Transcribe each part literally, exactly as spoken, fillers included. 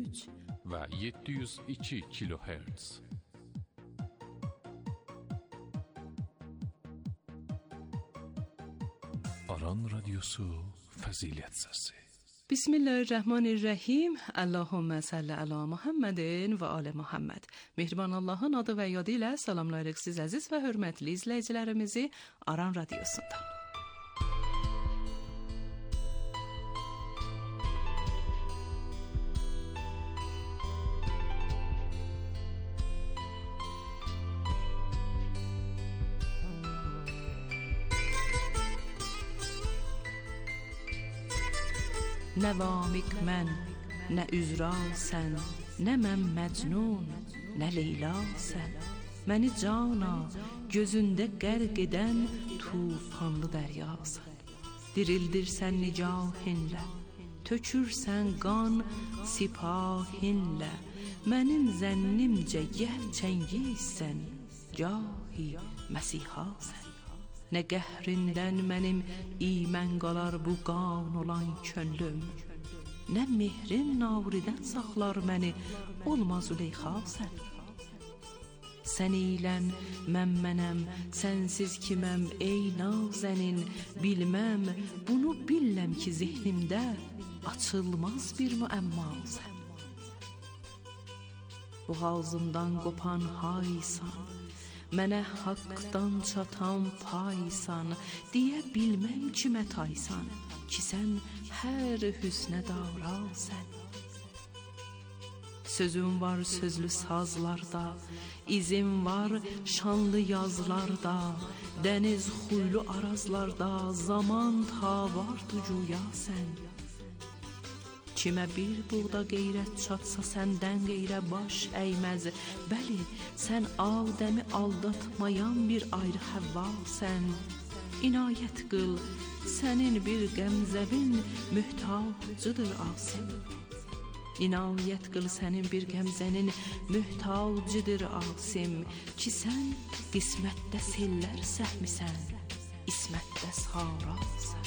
üç və yeddi yüz iki kilohertz. Aran Radyosu Fəzilət Səsi. Bismillahirrahmanirrahim. Allahümme salli ala Muhammedin və ali Muhammed. Mehriban Allahın adı və yadı ilə salamlayırıq siz əziz və hörmətli izləyicilərimizi Aran Radyosu'nda. Nə vamik mən, nə üzra sən, nə mən məcnun, nə Leyla sən. Məni cana, gözündə qərq edən tufanlı dəryasən. Dirildirsən nicahinlə, tökürsən qan sipahinlə. Mənim zənnimcə gərçəngiysən, cahi məsihasən. Nə qəhrindən mənim imən qalar bu qan olan könlüm, nə mehrin navridən saxlar məni, olma Züleyxa sən. Sən eylən, mən mənəm, sənsiz kiməm ey nazənin, bilməm, bunu billəm ki zehnimdə açılmaz bir müəmma sən. Boğazımdan qopan haysan, mənə haqqdan çatan paysan, deyə bilməm kimə taysan, ki sən hər hüsnə davrasən. Sözüm var sözlü sazlarda, izim var şanlı yazlarda, dəniz xuylu arazlarda, zaman ta var tucuya sən. Kimə bir buğda qeyrət çatsa səndən qeyrə baş əyməz. Bəli, sən Adəmi aldatmayan bir ayrı Həvva sən. İnayət qıl, sənin bir qəmzəvin mühtacıdır Asim. İnayət qıl, sənin bir qəmzənin mühtacıdır Asim. Ki sən qismətdə sellər səhmisən, ismətdə sarasən.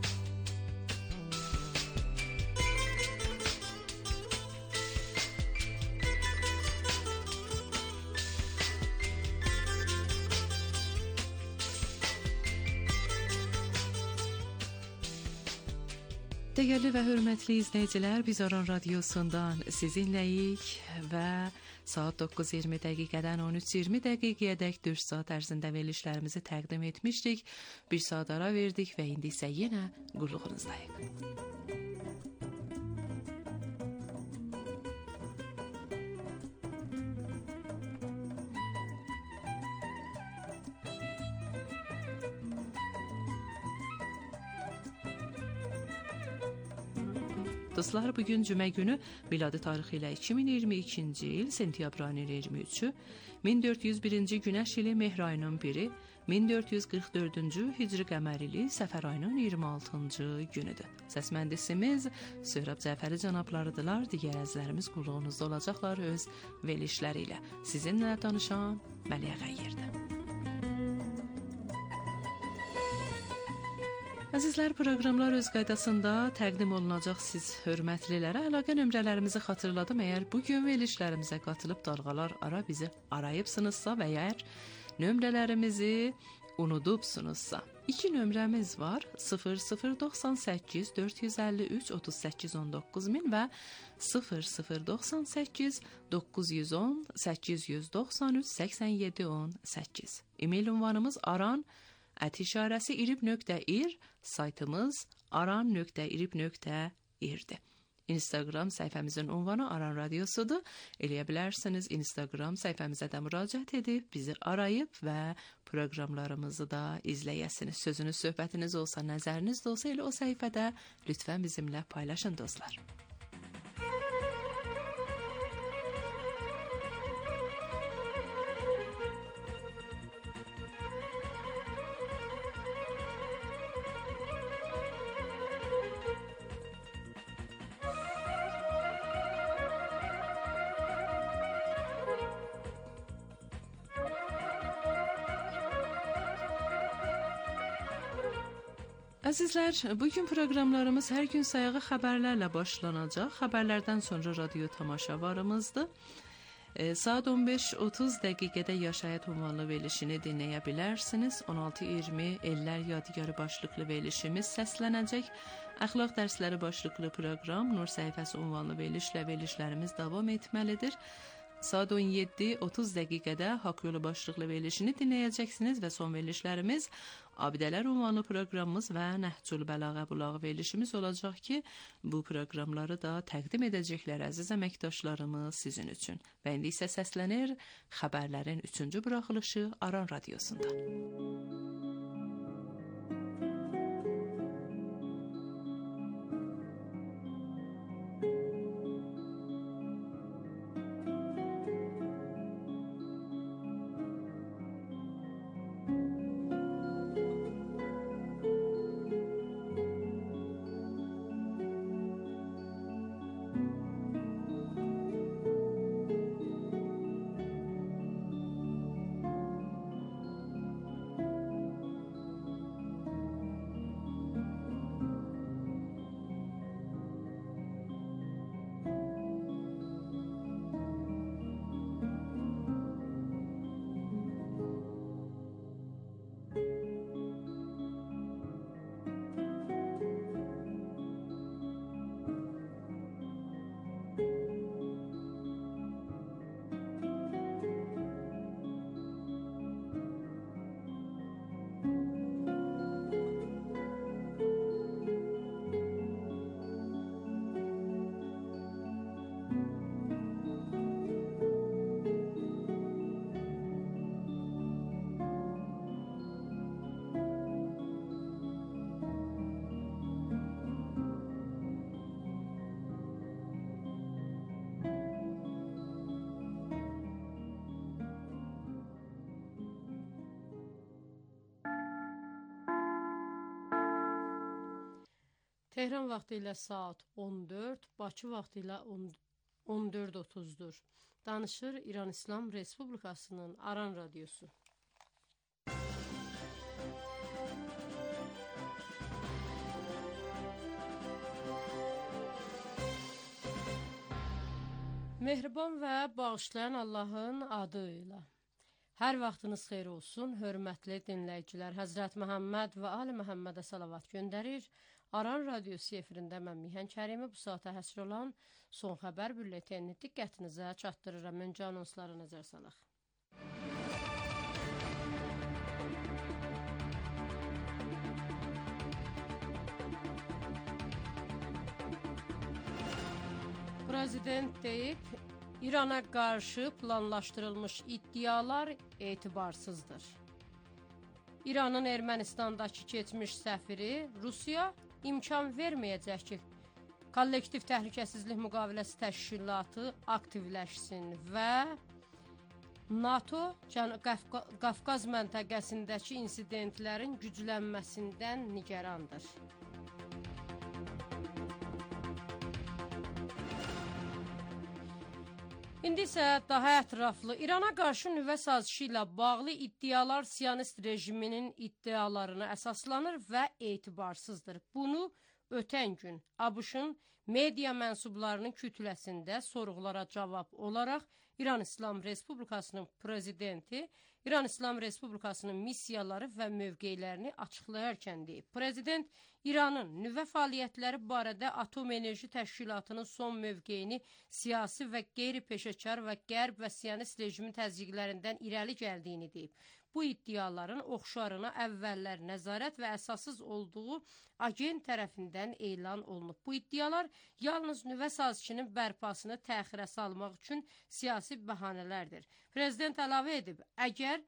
Dəyərli və hörmətli izləyicilər, biz Aran Radyosu'ndan sizinləyik və saat doqquz iyirmi dəqiqədən on üç iyirmi dəqiqəyədək dörd saat ərzində verilişlərimizi təqdim etmişdik. Bir saat ara verdik və indi isə yenə qulluğunuzdayıq. Dostlar, bugün cümə günü miladi tarixi ilə iki min iyirmi ikinci il sentyabr ayının iyirmi üçü, min dörd yüz birinci günəş ili mehr ayının biri, min dörd yüz qırx dördüncü hicri qəmər ili səfər ayının iyirmi altıncı günüdür. Səs mühəndisimiz Söhrab Cəfəri cənablarıdırlar, digər əzlərimiz qulluğunuzda olacaqlar öz verilişləri ilə. Sizinlə danışan Məliyə Qəyyirdir. Əzizlər, proqramlar öz qaydasında təqdim olunacaq siz hörmətlilərə. Əlaqə nömrələrimizi xatırladım. Əgər bugün verilişlərimizə qatılıb dalğalar ara bizi arayıbsınızsa və əgər nömrələrimizi unudubsunuzsa, iki nömrəmiz var. sıfır sıfır doxsan səkkiz dörd yüz əlli üç otuz səkkiz on doqquz min və sıfır sıfır doxsan səkkiz doqquz yüz on səkkiz yüz doxsan üç səksən yeddi on səkkiz. E-mail ünvanımız aran ət işarəsi irib nöqtə ir, saytımız aran nöqtə irib nöqtə irdir. Instagram səhifəmizin ünvanı Aran Radyosu'dur. Eləyə bilərsiniz, Instagram səhifəmizə də müraciət edib, bizi arayıb və proqramlarımızı da izləyəsiniz. Sözünüz, söhbətiniz olsa, nəzəriniz də olsa, elə o səhifədə lütfən bizimlə paylaşın dostlar. Əzizlər, bugün proqramlarımız hər gün sayağı xəbərlərlə başlanacaq. Xəbərlərdən sonra radio tamaşa varımızdır. E, saat on beş otuz dəqiqədə Yaşayət ünvanlı verilişini dinləyə bilərsiniz. on altı iyirmi Ellər Yadigarı başlıqlı verilişimiz səslənəcək. Əxlaq dərsləri başlıqlı proqram Nur səhifəsi ünvanlı verilişlə verilişlərimiz davam etməlidir. Saat on yeddi otuz dəqiqədə Haqq Yolu başlıqlı verilişini dinləyəcəksiniz və son verilişlərimiz Abidələr ünvanlı proqramımız və Nəhcül Bəlağə Bulağı verilişimiz olacaq ki, bu proqramları da təqdim edəcəklər əziz əməkdaşlarımız sizin üçün. Və indi isə səslənir xəbərlərin üçüncü buraxılışı Aran Radiosunda. Tehran vaxtı ilə saat on dörd, Bakı vaxtı ilə on dörd otuzdur. Danışır İran İslam Respublikasının Aran Radiosu. Mehriban və bağışlayan Allahın adı ilə. Hər vaxtınız xeyir olsun, hörmətli dinləyicilər. Həzrət Məhəmməd və Ali Məhəmmədə salavat göndərir. Aran Radiosu efirində mən Mihan Kərimi bu saata həsr olan son xəbər bülletenini diqqətinizə çatdırıram. Öncə anonslara nəzər salaq. Prezident deyib, İrana qarşı planlaşdırılmış iddialar etibarsızdır. İranın Ermənistandakı keçmiş səfiri Rusiya imkan verməyəcək ki, kollektiv təhlükəsizlik müqaviləsi təşkilatı aktivləşsin və NATO Qafqaz məntəqəsindəki insidentlərin güclənməsindən nigarandır. İndi isə daha ətraflı İrana qarşı nüvə sazişi ilə bağlı iddialar Siyonist rejiminin iddialarına əsaslanır və etibarsızdır. Bunu ötən gün ABŞ-ın media mənsublarının kütləsində sorğulara cavab olaraq İran İslam Respublikasının prezidenti İran İslam Respublikasının missiyaları və mövqeylərini açıqlayarkən deyib. Prezident İranın nüvə fəaliyyətləri barədə Atom Enerji Təşkilatının son mövqeyini siyasi və qeyri-peşəkar və qərb və Siyonist rejimin təzyiqlərindən irəli gəldiyini deyib. Bu iddiaların oxşarına əvvəllər nəzarət və əsassız olduğu agent tərəfindən elan olunub. Bu iddialar yalnız nüvə sazişinin bərpasını təxirə salmaq üçün siyasi bəhanələrdir. Prezident əlavə edib, əgər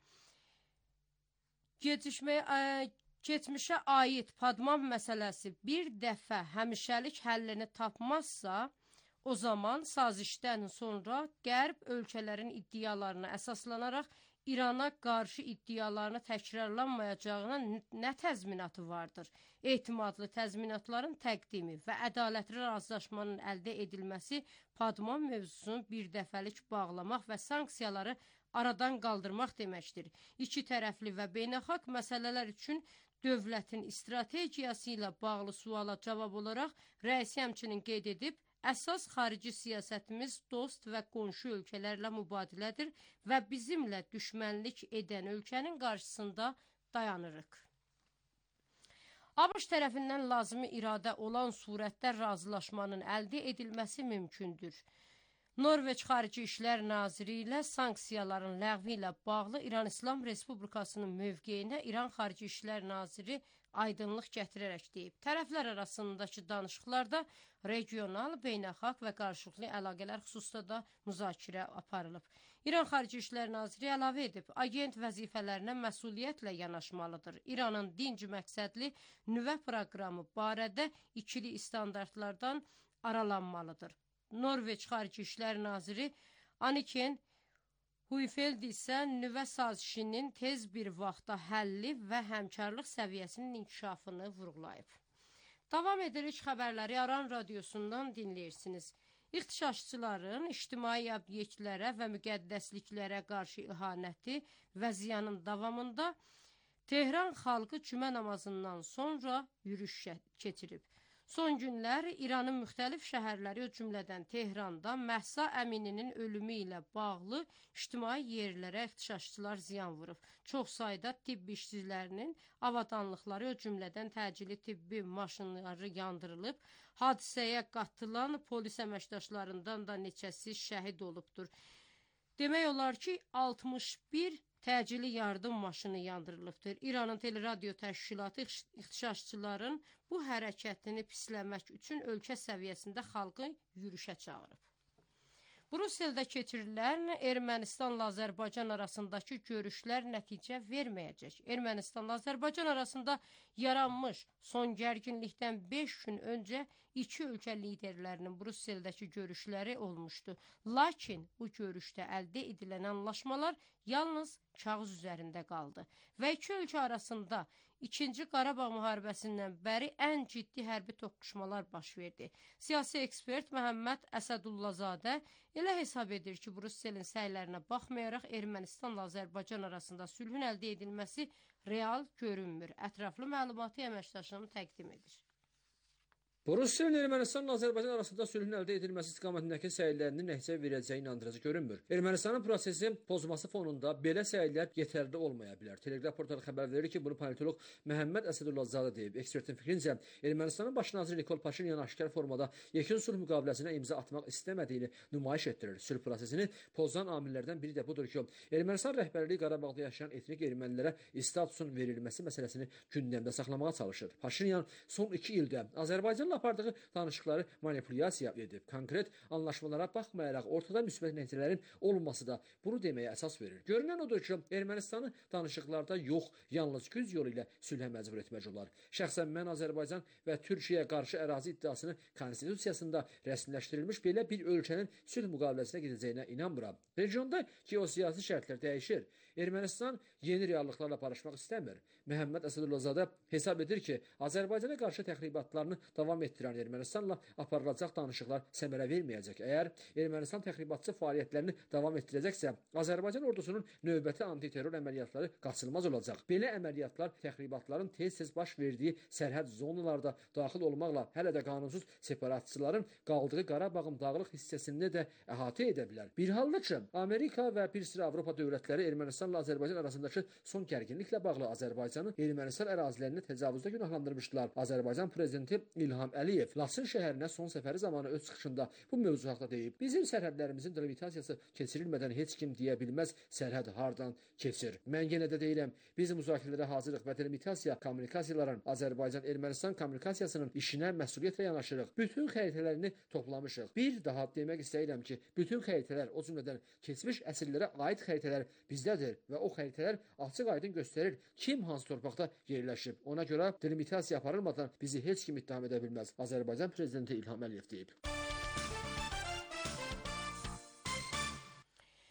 Geçmişməyə, keçmişə aid Padman məsələsi bir dəfə həmişəlik həllini tapmazsa, o zaman sazişdən sonra qərb ölkələrin iddialarına əsaslanaraq İrana qarşı iddialarını təkrarlanmayacağına nə təzminatı vardır? Etimadlı təzminatların təqdimi və ədalətli razılaşmanın əldə edilməsi Padman mövzusunu bir dəfəlik bağlamaq və sanksiyaları aradan qaldırmaq deməkdir. İki tərəfli və beynəlxalq məsələlər üçün dövlətin strategiyası ilə bağlı suala cavab olaraq rəisi həmçinin qeyd edib, əsas xarici siyasətimiz dost və qonşu ölkələrlə mübadilədir və bizimlə düşmənlik edən ölkənin qarşısında dayanırıq. ABŞ tərəfindən lazımi iradə olan surətdə razılaşmanın əldə edilməsi mümkündür. Norveç Xarici İşlər Naziri ilə sanksiyaların ləğvi ilə bağlı İran İslam Respublikasının mövqeyinə İran Xarici İşlər Naziri aydınlıq gətirərək deyib. Tərəflər arasındakı danışıqlarda regional, beynəlxalq və qarşılıqlı əlaqələr xüsusda da müzakirə aparılıb. İran Xarici İşlər Naziri əlavə edib, agent vəzifələrinə məsuliyyətlə yanaşmalıdır. İranın dinc məqsədli nüvə proqramı barədə ikili standartlardan aralanmalıdır. Norveç Xarici İşlər Naziri Anniken Huitfeldt isə nüvə sazişinin tez bir vaxtda həlli və həmkarlıq səviyyəsinin inkişafını vurğulayıb. Davam edirik xəbərləri Aran radiosundan dinləyirsiniz. İxtişaşçıların ictimai obyektlərə və müqəddəsliklərə qarşı ihanəti və ziyanın davamında Tehran xalqı cümə namazından sonra yürüş keçirib. Son günlər İranın müxtəlif şəhərləri, o cümlədən Tehranda Məhsa Əmininin ölümü ilə bağlı ictimai yerlərə ixtişaşçılar ziyan vurub. Çox sayda tibb işçilərinin avadanlıqları, o cümlədən təcili tibbi maşınları yandırılıb. Hadisəyə qatılan polis əməkdaşlarından da neçəsi şəhid olubdur. Demək olar ki, altmış bir təcili yardım maşını yandırılıbdır. İranın Teleradyo Təşkilatı ixtişaşçıların bu hərəkətini pisləmək üçün ölkə səviyyəsində xalqı yürüşə çağırıb. Bruseldə keçirilən Ermənistanla Azərbaycan arasındakı görüşlər nəticə verməyəcək. Ermənistanla Azərbaycan arasında yaranmış son gərginlikdən beş gün öncə iki ölkə liderlərinin Bruseldəki görüşləri olmuşdu. Lakin bu görüşdə əldə edilən anlaşmalar yalnız kağız üzərində qaldı və iki ölkə arasında İkinci Qarabağ müharibəsindən bəri ən ciddi hərbi toqquşmalar baş verdi. Siyasi ekspert Məhəmməd Əsədullazadə elə hesab edir ki, Bruselin səylərinə baxmayaraq Ermənistanla Azərbaycan arasında sülhün əldə edilməsi real görünmür. Ətraflı məlumatı əməkdaşım təqdim edir. Rusiyanın Ermənistanla Azərbaycan arasında sülhün əldə edilməsi istiqamətindəki səylərinin nəticə verəcəyi inandırıcı görünmür. Ermənistanın prosesi pozması fonunda belə səylər yetərli olmaya bilər. Teleqraf portalı xəbər verir ki, bunu politoloq Məhəmməd Əsədullazadə deyib. Ekspertin fikrincə, Ermənistanın baş naziri Nikol Paşinyan aşkar formada yekun sülh müqaviləsinə imza atmaq istəmədiyini nümayiş etdirir. Sülh prosesini pozan amillərdən biri də budur ki, Ermənistan rəhbərliyi Qarabağda yaşayan etnik ermənilərə statusun verilməsi məsələsini gündəmdə saxlamağa çalışır. Paşinyan son iki ildə Azərbaycanla apardığı danışıqları manipulyasiya edib. Konkret anlaşmalara baxmayaraq ortada müsbət nəticələrin olması da bunu deməyə əsas verir. Görünən odur ki, Ermənistanı danışıqlarda yox, yalnız güc yolu ilə sülhə məcbur etmək olar. Şəxsən mən Azərbaycan və Türkiyəyə qarşı ərazi iddiasını konstitusiyasında rəsmiləşdirilmiş belə bir ölkənin sülh müqaviləsinə gedəcəyinə inanmıram. Regionda geosiyasi şərtlər dəyişir. Ermənistan yeni reallıqlarla barışmaq istəmir. Məhəmməd Əsədullazadə hesab edir ki, Azərbaycana qarşı təxribatlarını davam etdirən Ermənistanla aparılacaq danışıqlar səmərə verməyəcək. Əgər Ermənistan təxribatçı fəaliyyətlərini davam etdirəcəksə, Azərbaycan ordusunun növbəti antiterror əməliyyatları qaçılmaz olacaq. Belə əməliyyatlar təxribatların tez-tez baş verdiyi sərhəd zonalarda daxil olmaqla hələ də qanunsuz separatçıların qaldığı Qarabağın dağlıq hissəsini də əhatə edə bilər. Bir halda ki, Amerika və bir sıra Avropa dövlətləri Ermənistanla Azərbaycan arasındakı son gərginliklə bağlı Azərbaycanı Ermənistan ərazilərinə təcavüzdə günahlandırmışdılar. Azərbaycan prezidenti İlham Əliyev Laçın şəhərinə son səfəri zamanı öz çıxışında bu mövzu haqqında deyib. Bizim sərhədlərimizin delimitasiyası keçirilmədən heç kim deyə bilməz sərhəd hardan keçir. Mən yenə də deyirəm, biz müzakirələrə hazırıq və delimitasiya kommunikasiyaların Azərbaycan-Ermənistan kommunikasiyasının işinə məsuliyyətlə yanaşırıq. Bütün xəritələrini toplamışıq. Bir daha demək istəyirəm ki, bütün xəritələr, o cümlədən keçmiş əsrlərə aid xəritələr bizdədir və o xəritələr açıq-aydın göstərir kim hansı torpaqda yerləşib. Ona görə delimitasiya aparılmadan bizi heç kim ittiham edə bilməz. Azərbaycan prezidenti İlham Əliyev deyib.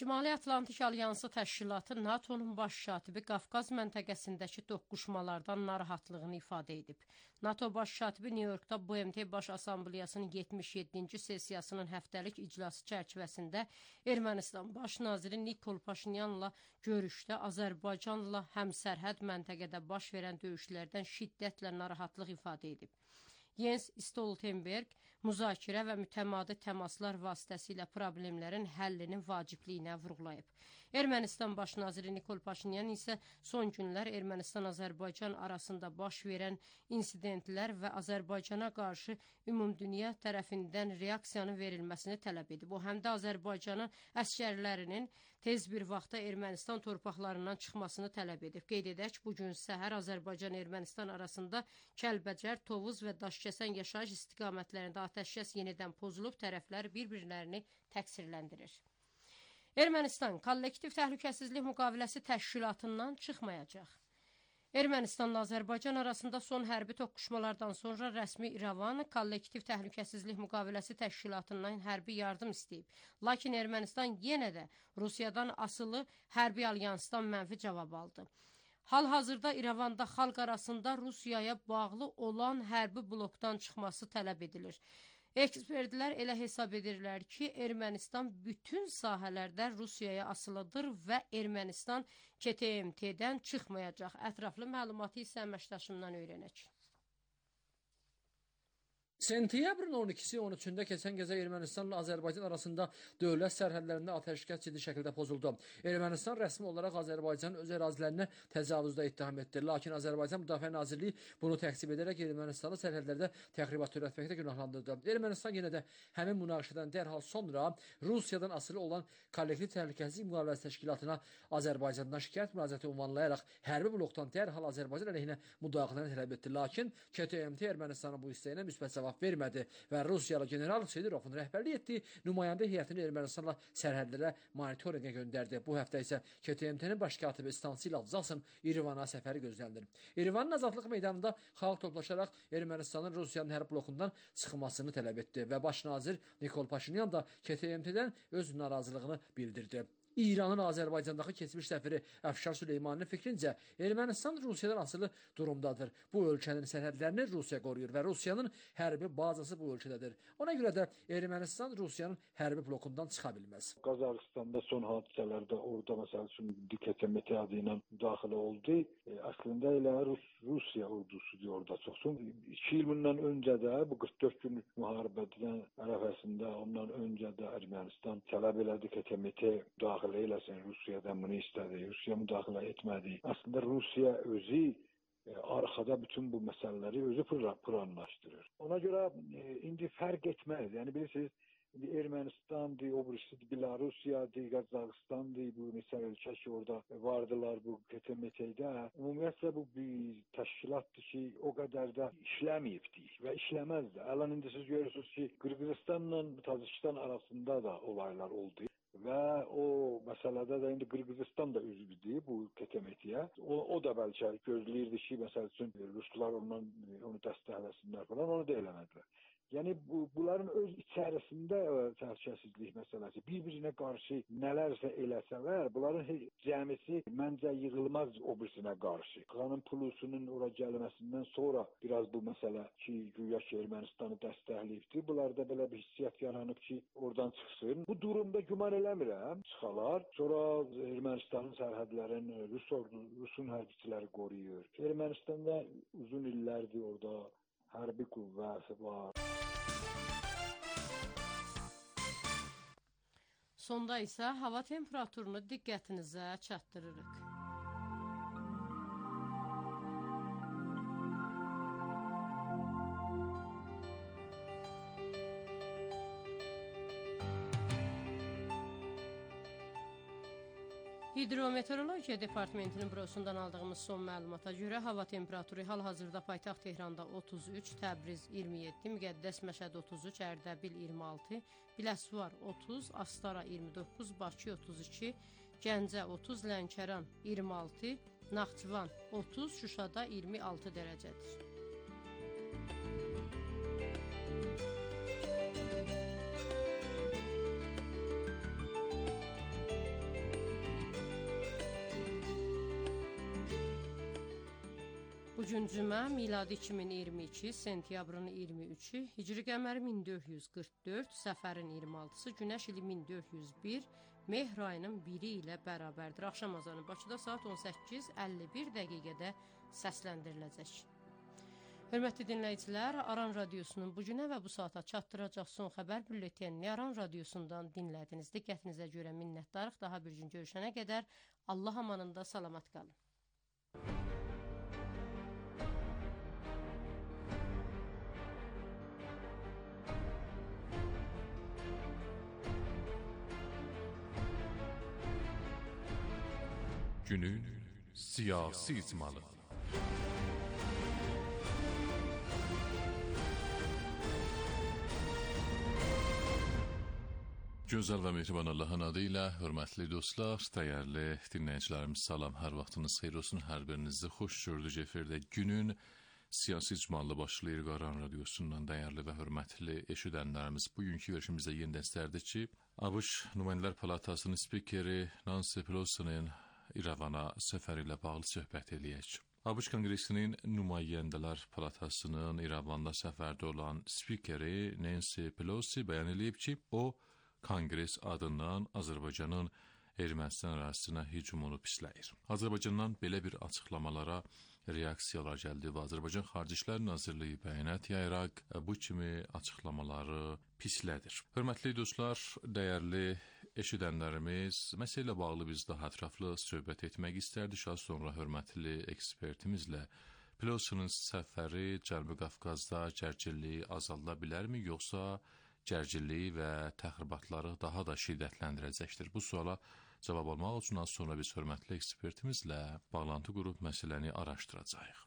Şimali Atlantik Alyansı Təşkilatı NATO'nun baş katibi Qafqaz məntəqəsindəki toqquşmalardan narahatlığını ifadə edib. NATO baş katibi Nyu-Yorkda B M T Baş Assambleyasının yetmiş yeddinci sessiyasının həftəlik iclası çərçivəsində Ermənistan baş naziri Nikol Paşinyanla görüşdə Azərbaycanla həmsərhəd məntəqədə baş verən döyüşlərdən şiddətlə narahatlıq ifadə edib. Jens Stoltenberg müzakirə və mütəmadi təmaslar vasitəsilə problemlərin həllinin vacibliyinə vurğulayıb. Ermənistan baş naziri Nikol Paşinyan isə son günlər Ermənistan-Azərbaycan arasında baş verən insidentlər və Azərbaycana qarşı ümumdünya tərəfindən reaksiyanın verilməsini tələb edib. O, həm də Azərbaycanın əskərlərinin tez bir vaxtda Ermənistan torpaqlarından çıxmasını tələb edib. Qeyd edək, bugün səhər Azərbaycan-Ermənistan arasında Kəlbəcər, Tovuz və Daşkəsən yaşayış istiqamətlərində atəşkəs yenidən pozulub, tərəflər bir-birlərini təqsirləndirir. Ermənistan kollektiv təhlükəsizlik müqaviləsi təşkilatından çıxmayacaq. Ermənistanla Azərbaycan arasında son hərbi toqquşmalardan sonra rəsmi İrəvan kollektiv təhlükəsizlik müqaviləsi təşkilatından hərbi yardım istəyib. Lakin Ermənistan yenə də Rusiyadan asılı hərbi alyansdan mənfi cavab aldı. Hal-hazırda İrəvanda xalq arasında Rusiyaya bağlı olan hərbi blokdan çıxması tələb edilir. Ekspertlər elə hesab edirlər ki, Ermənistan bütün sahələrdə Rusiyaya asılıdır və Ermənistan K T M T-dən çıxmayacaq. Ətraflı məlumatı isə əməkdaşımdan öyrənək. Sentyabrın on ikisi on üçündə keçən gecə Ermənistanla Azərbaycan arasında dövlət sərhədlərində atəşkəs ciddi şəkildə pozuldu. Ermənistan rəsmi olaraq Azərbaycanın öz ərazilərinə təcavüzdə ittiham etdi. Lakin Azərbaycan Müdafiə Nazirliyi bunu təksib edərək Ermənistanı sərhədlərdə təxribat törətməkdə günahlandırdı. Ermənistan yenə də həmin münaqişədən dərhal sonra Rusiyadan asılı olan kollektiv təhlükəsizlik müqaviləsi təşkilatına Azərbaycandan şikayət müraciəti ünvanlayaraq hərbi blokdan dərhal Azərbaycan əleyhinə müdaxiləni tələb etdi. Lakin K T M T Ermənistanın bu istəyinə müsbət cavab vermədi və Rusiyalı general Sedirovun rəhbərlik etdiyi nümayəndə heyətini Ermənistanla sərhədlərə monitorinqə göndərdi. Bu həftə isə K T M T-nin baş katibi Stansil Avzasın İrəvana səfəri gözlənilir. İrəvanın Azadlıq meydanında xalq toplaşaraq Ermənistanın Rusiyanın hərb blokundan çıxmasını tələb etdi və baş nazir Nikol Paşinyan da K T M T-dən öz narazılığını bildirdi. İranın Azərbaycandakı keçmiş səfiri Əfşar Süleymaninin fikrincə, Ermənistan Rusiyadan asılı durumdadır. Bu ölkənin sərhədlərini Rusiya qoruyur və Rusiyanın hərbi bazası bu ölkədədir. Ona görə də Ermənistan Rusiyanın hərbi blokundan çıxa bilməz. Qazaxıstanda son hadisələrdə orada məsəl üçün K T M T adı ilə müdaxilə oldu. E, əslində elə Rus, Rusiya ordusudur orada çoxsun. iki il bundan öncə də bu qırx dörd günlük müharibədən ərəfəsində ondan öncə də Ermənistan tələb elədi K T M T müdaxilə müdaxilə eləsin, Rusiyadan bunu istədi, Rusiya müdaxilə etmədi. Əslində Rusiya özü e, arxada bütün bu məsələləri özü planlaşdırır. Ona görə e, indi fərq etməz. Yəni bilirsiniz, Ermənistandır, o birisi Belorusiyadır, Qazaxıstandır, bu məsəl ölkə ki orada vardılar bu K T M T-də. Ümumiyyətlə bu bir təşkilatdır ki, o qədər də işləməyibdir və işləməz də. Ələn indi siz görürsünüz ki, Qırğızıstanla Tacikistan arasında da olaylar oldu. Və o məsələdə də indi Qırğızistan da üzvüdür bu K T M T-yə. O, o da bəlkə gözləyirdi ki, məsəl üçün Ruslar ondan onu dəstəkləsinlər falan, onu da eləmədilər. Yəni bu, bunların öz içərisində təhlükəsizlik məsələsi bir-birinə qarşı nələrsə eləsələr, bunların cəmisi məncə yığılmaz o birisinə qarşı. Xanın Pulusunun ora gəlməsindən sonra biraz bu məsələ ki, güya ki Ermənistanı dəstəkləyibdir. Bunlarda belə bir hissiyat yaranıb ki, oradan çıxsın. Bu durumda güman eləmirəm, çıxalar. Sonra Ermənistanın sərhədlərini Rus ordu, Rusun hərbiçiləri qoruyur. Ermənistanda uzun illərdir orada hərbi qüvvəsi var. Sonda isə hava temperaturunu diqqətinizə çatdırırıq. Hidrometeorologiya Departamentinin bürosundan aldığımız son məlumata görə hava temperaturu hal-hazırda paytaxt Tehranda otuz üç, Təbriz iyirmi yeddi, Müqəddəs Məşəd otuz üç, Ərdəbil iyirmi altı, Biləsuvar otuz, Astara iyirmi doqquz, Bakı otuz iki, Gəncə otuz, Lənkəran iyirmi altı, Naxçıvan otuz, Şuşada iyirmi altı dərəcədir. gün cümə, miladi iki min iyirmi iki, sentyabrın iyirmi üçü, hicri qəməri min dörd yüz qırx dörd, səfərin iyirmi altısı, günəş ili min dörd yüz bir, mehr ayının biri ilə bərabərdir. Axşam azanı Bakıda saat on səkkiz əlli bir dəqiqədə səsləndiriləcək. Hörmətli dinləyicilər, Aran Radiosunun bu günə və bu saata çatdıracaq son xəbər bülletenini Aran Radiosundan dinlədiniz. Diqqətinizə görə minnətdarıq. Daha bir gün görüşənə qədər Allah amanında salamat qalın. Günün siyasi icmalı. Gözəl və mehriban Allahın adı ilə, hörmətli dostlar, dəyərli dinləyicilərimiz, salam, hər vaxtınız xeyir olsun, hər birinizi xoş gördük efirdə. Günün siyasi icmalı başlayır Aran Radiosundan, dəyərli və hörmətli eşidənlərimiz. Bugünkü verişimizdə yenidən istərdik ki, ABŞ Nümayəndələr Palatasının spikeri Nancy Pelosi'nin İrəvana səfəri ilə bağlı söhbət eləyək. ABŞ Konqresinin Nümayəndələr Palatasının İrəvanda səfərdə olan spikeri Nancy Pelosi bəyan eləyib ki, o, Konqres adından Azərbaycanın Ermənistan ərazisinə hücumunu pisləyir. Azərbaycandan belə bir açıqlamalara reaksiyalar gəldi və Azərbaycan Xarici İşlər Nazirliyi bəyanat yayaraq bu kimi açıqlamaları pislədir. Hörmətli dostlar, dəyərli eşidənlərimiz, məsələ ilə bağlı biz daha ətraflı söhbət etmək istərdik. Az sonra hörmətli ekspertimizlə Pelosi'nin səfəri Cənubi Qafqazda gərginliyi azalda bilərmi, yoxsa gərginliyi və təxribatları daha da şiddətləndirəcəkdir? Bu suala cavab almaq üçün az sonra biz hörmətli ekspertimizlə bağlantı qurub məsələni araşdıracağıq.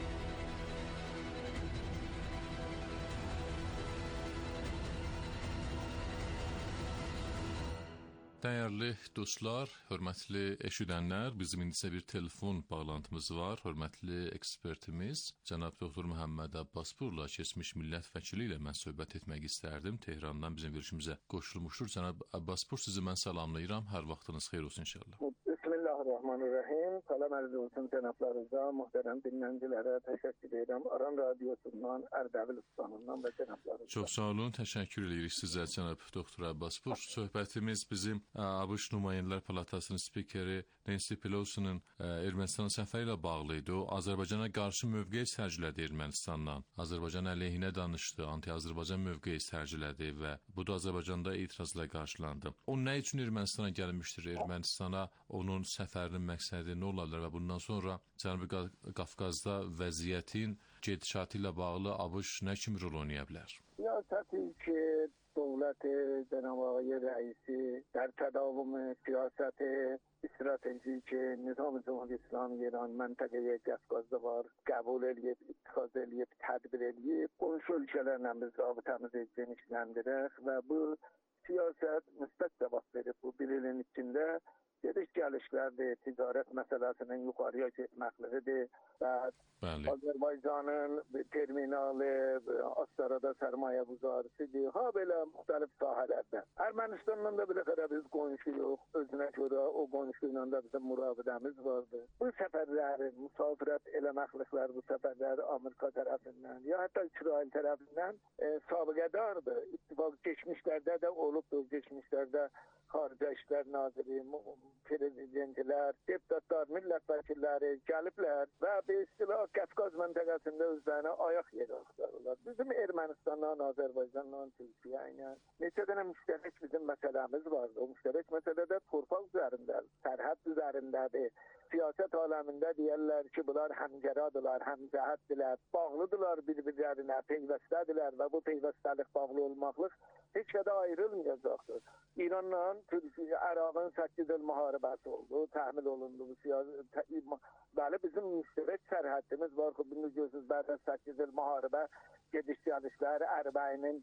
Dəyərli dostlar, hörmətli eşidənlər, bizim indisə bir telefon bağlantımız var. Hörmətli ekspertimiz cənab doktor Məhəmməd Abbasburla, keçmiş millət vəkili ilə mən söhbət etmək istərdim. Tehrandan bizim verişimizə qoşulmuşdur. Cənab Abbasbur, sizi mən salamlayıram. Hər vaxtınız xeyir olsun inşallah. Bismillahirrahmanirrahim. Salam ərz olsun cənablarınıza, möhtərəm dinləyicilərə təşəkkür edirəm. Aran Radiosundan, Ərdəbil ustanından və cənablarınıza. Çox sağ olun, təşəkkür edirik sizə cənab doktor Abbasbur. Söhbətimiz bizim ABŞ Nümayəndələr Palatasının spikeri Nancy Pelosi'nin Ermənistan səfəri ilə bağlı idi. O, Azərbaycana qarşı mövqe sərgilədi Ermənistandan. Azərbaycan əleyhinə danışdı, anti-Azərbaycan mövqe sərgilədi və bu da Azərbaycanda etirazla qarşılandı. O, nə üçün Ermənistana gəlmişdir? Ermənistana onun səfərinin məqsədi nə ola bilər və bundan sonra Cənubi Qafqazda vəziyyətin gedişatı ilə bağlı ABŞ nə kimi rol oynaya bilər? Siyasəti ki, dövlət Cənab Ağay rəisi در تداوم سیاست استراتژیک نظام جمهوری اسلامی ایران منطقه قفقازda var. Qəbul edib, ittifaq edib, tədbir edib, qonşu ölkələrlə biz rabitəmizi genişləndirək və bu siyasət müsbət cavab verib. Bu bir ilin içində gediş gəlişlərdir, ticarət məsələsinin yuxarıya getməklidir və Bəli. Azərbaycanın terminalı, Astarada sərmayə quzarısıdır, ha belə müxtəlif sahələrdə. Ermənistanla da biləxərə biz qonşuyuq, özünə görə o qonşu ilə də bizim mürabidəmiz vardı. Bu səfərlərin, müsafirət eləməkliklər bu səfərlər Amerika tərəfindən, ya hətta İsrail tərəfindən e, sabiqədardır. İttifaq keçmişlərdə də olubdur, keçmişlərdə Xarici İşlər Naziri, prezidentlər, deputatlar, millət vəkilləri gəliblər və bir istilah Qafqaz məntəqəsində özlərinə ayaq yeri axtarırlar. Bizim Ermənistanla, Azərbaycanla, Türkiyə ilə neçə dənə müştərək bizim məsələmiz vardı. O müştərək məsələdə torpaq üzərində, sərhəd üzərindədir. Siyasət aləmində deyərlər ki, bunlar həmgəradırlar, həmcəhətdirlər, bağlıdırlar bir-birlərinə, peyvəstədirlər və bu peyvəstəlik, bağlı olmaqlıq heç qədər ayrılmayacaqdır. İranla Türkiyə, Ərəbin səkkiz il müharibəsi oldu, təhmil olundu bu siyasət. Bəli, bizim müştərək sərhədimiz var ki, bin doqquz yüz səkkiz il müharibə gediş gəlişləri Ərbəyinin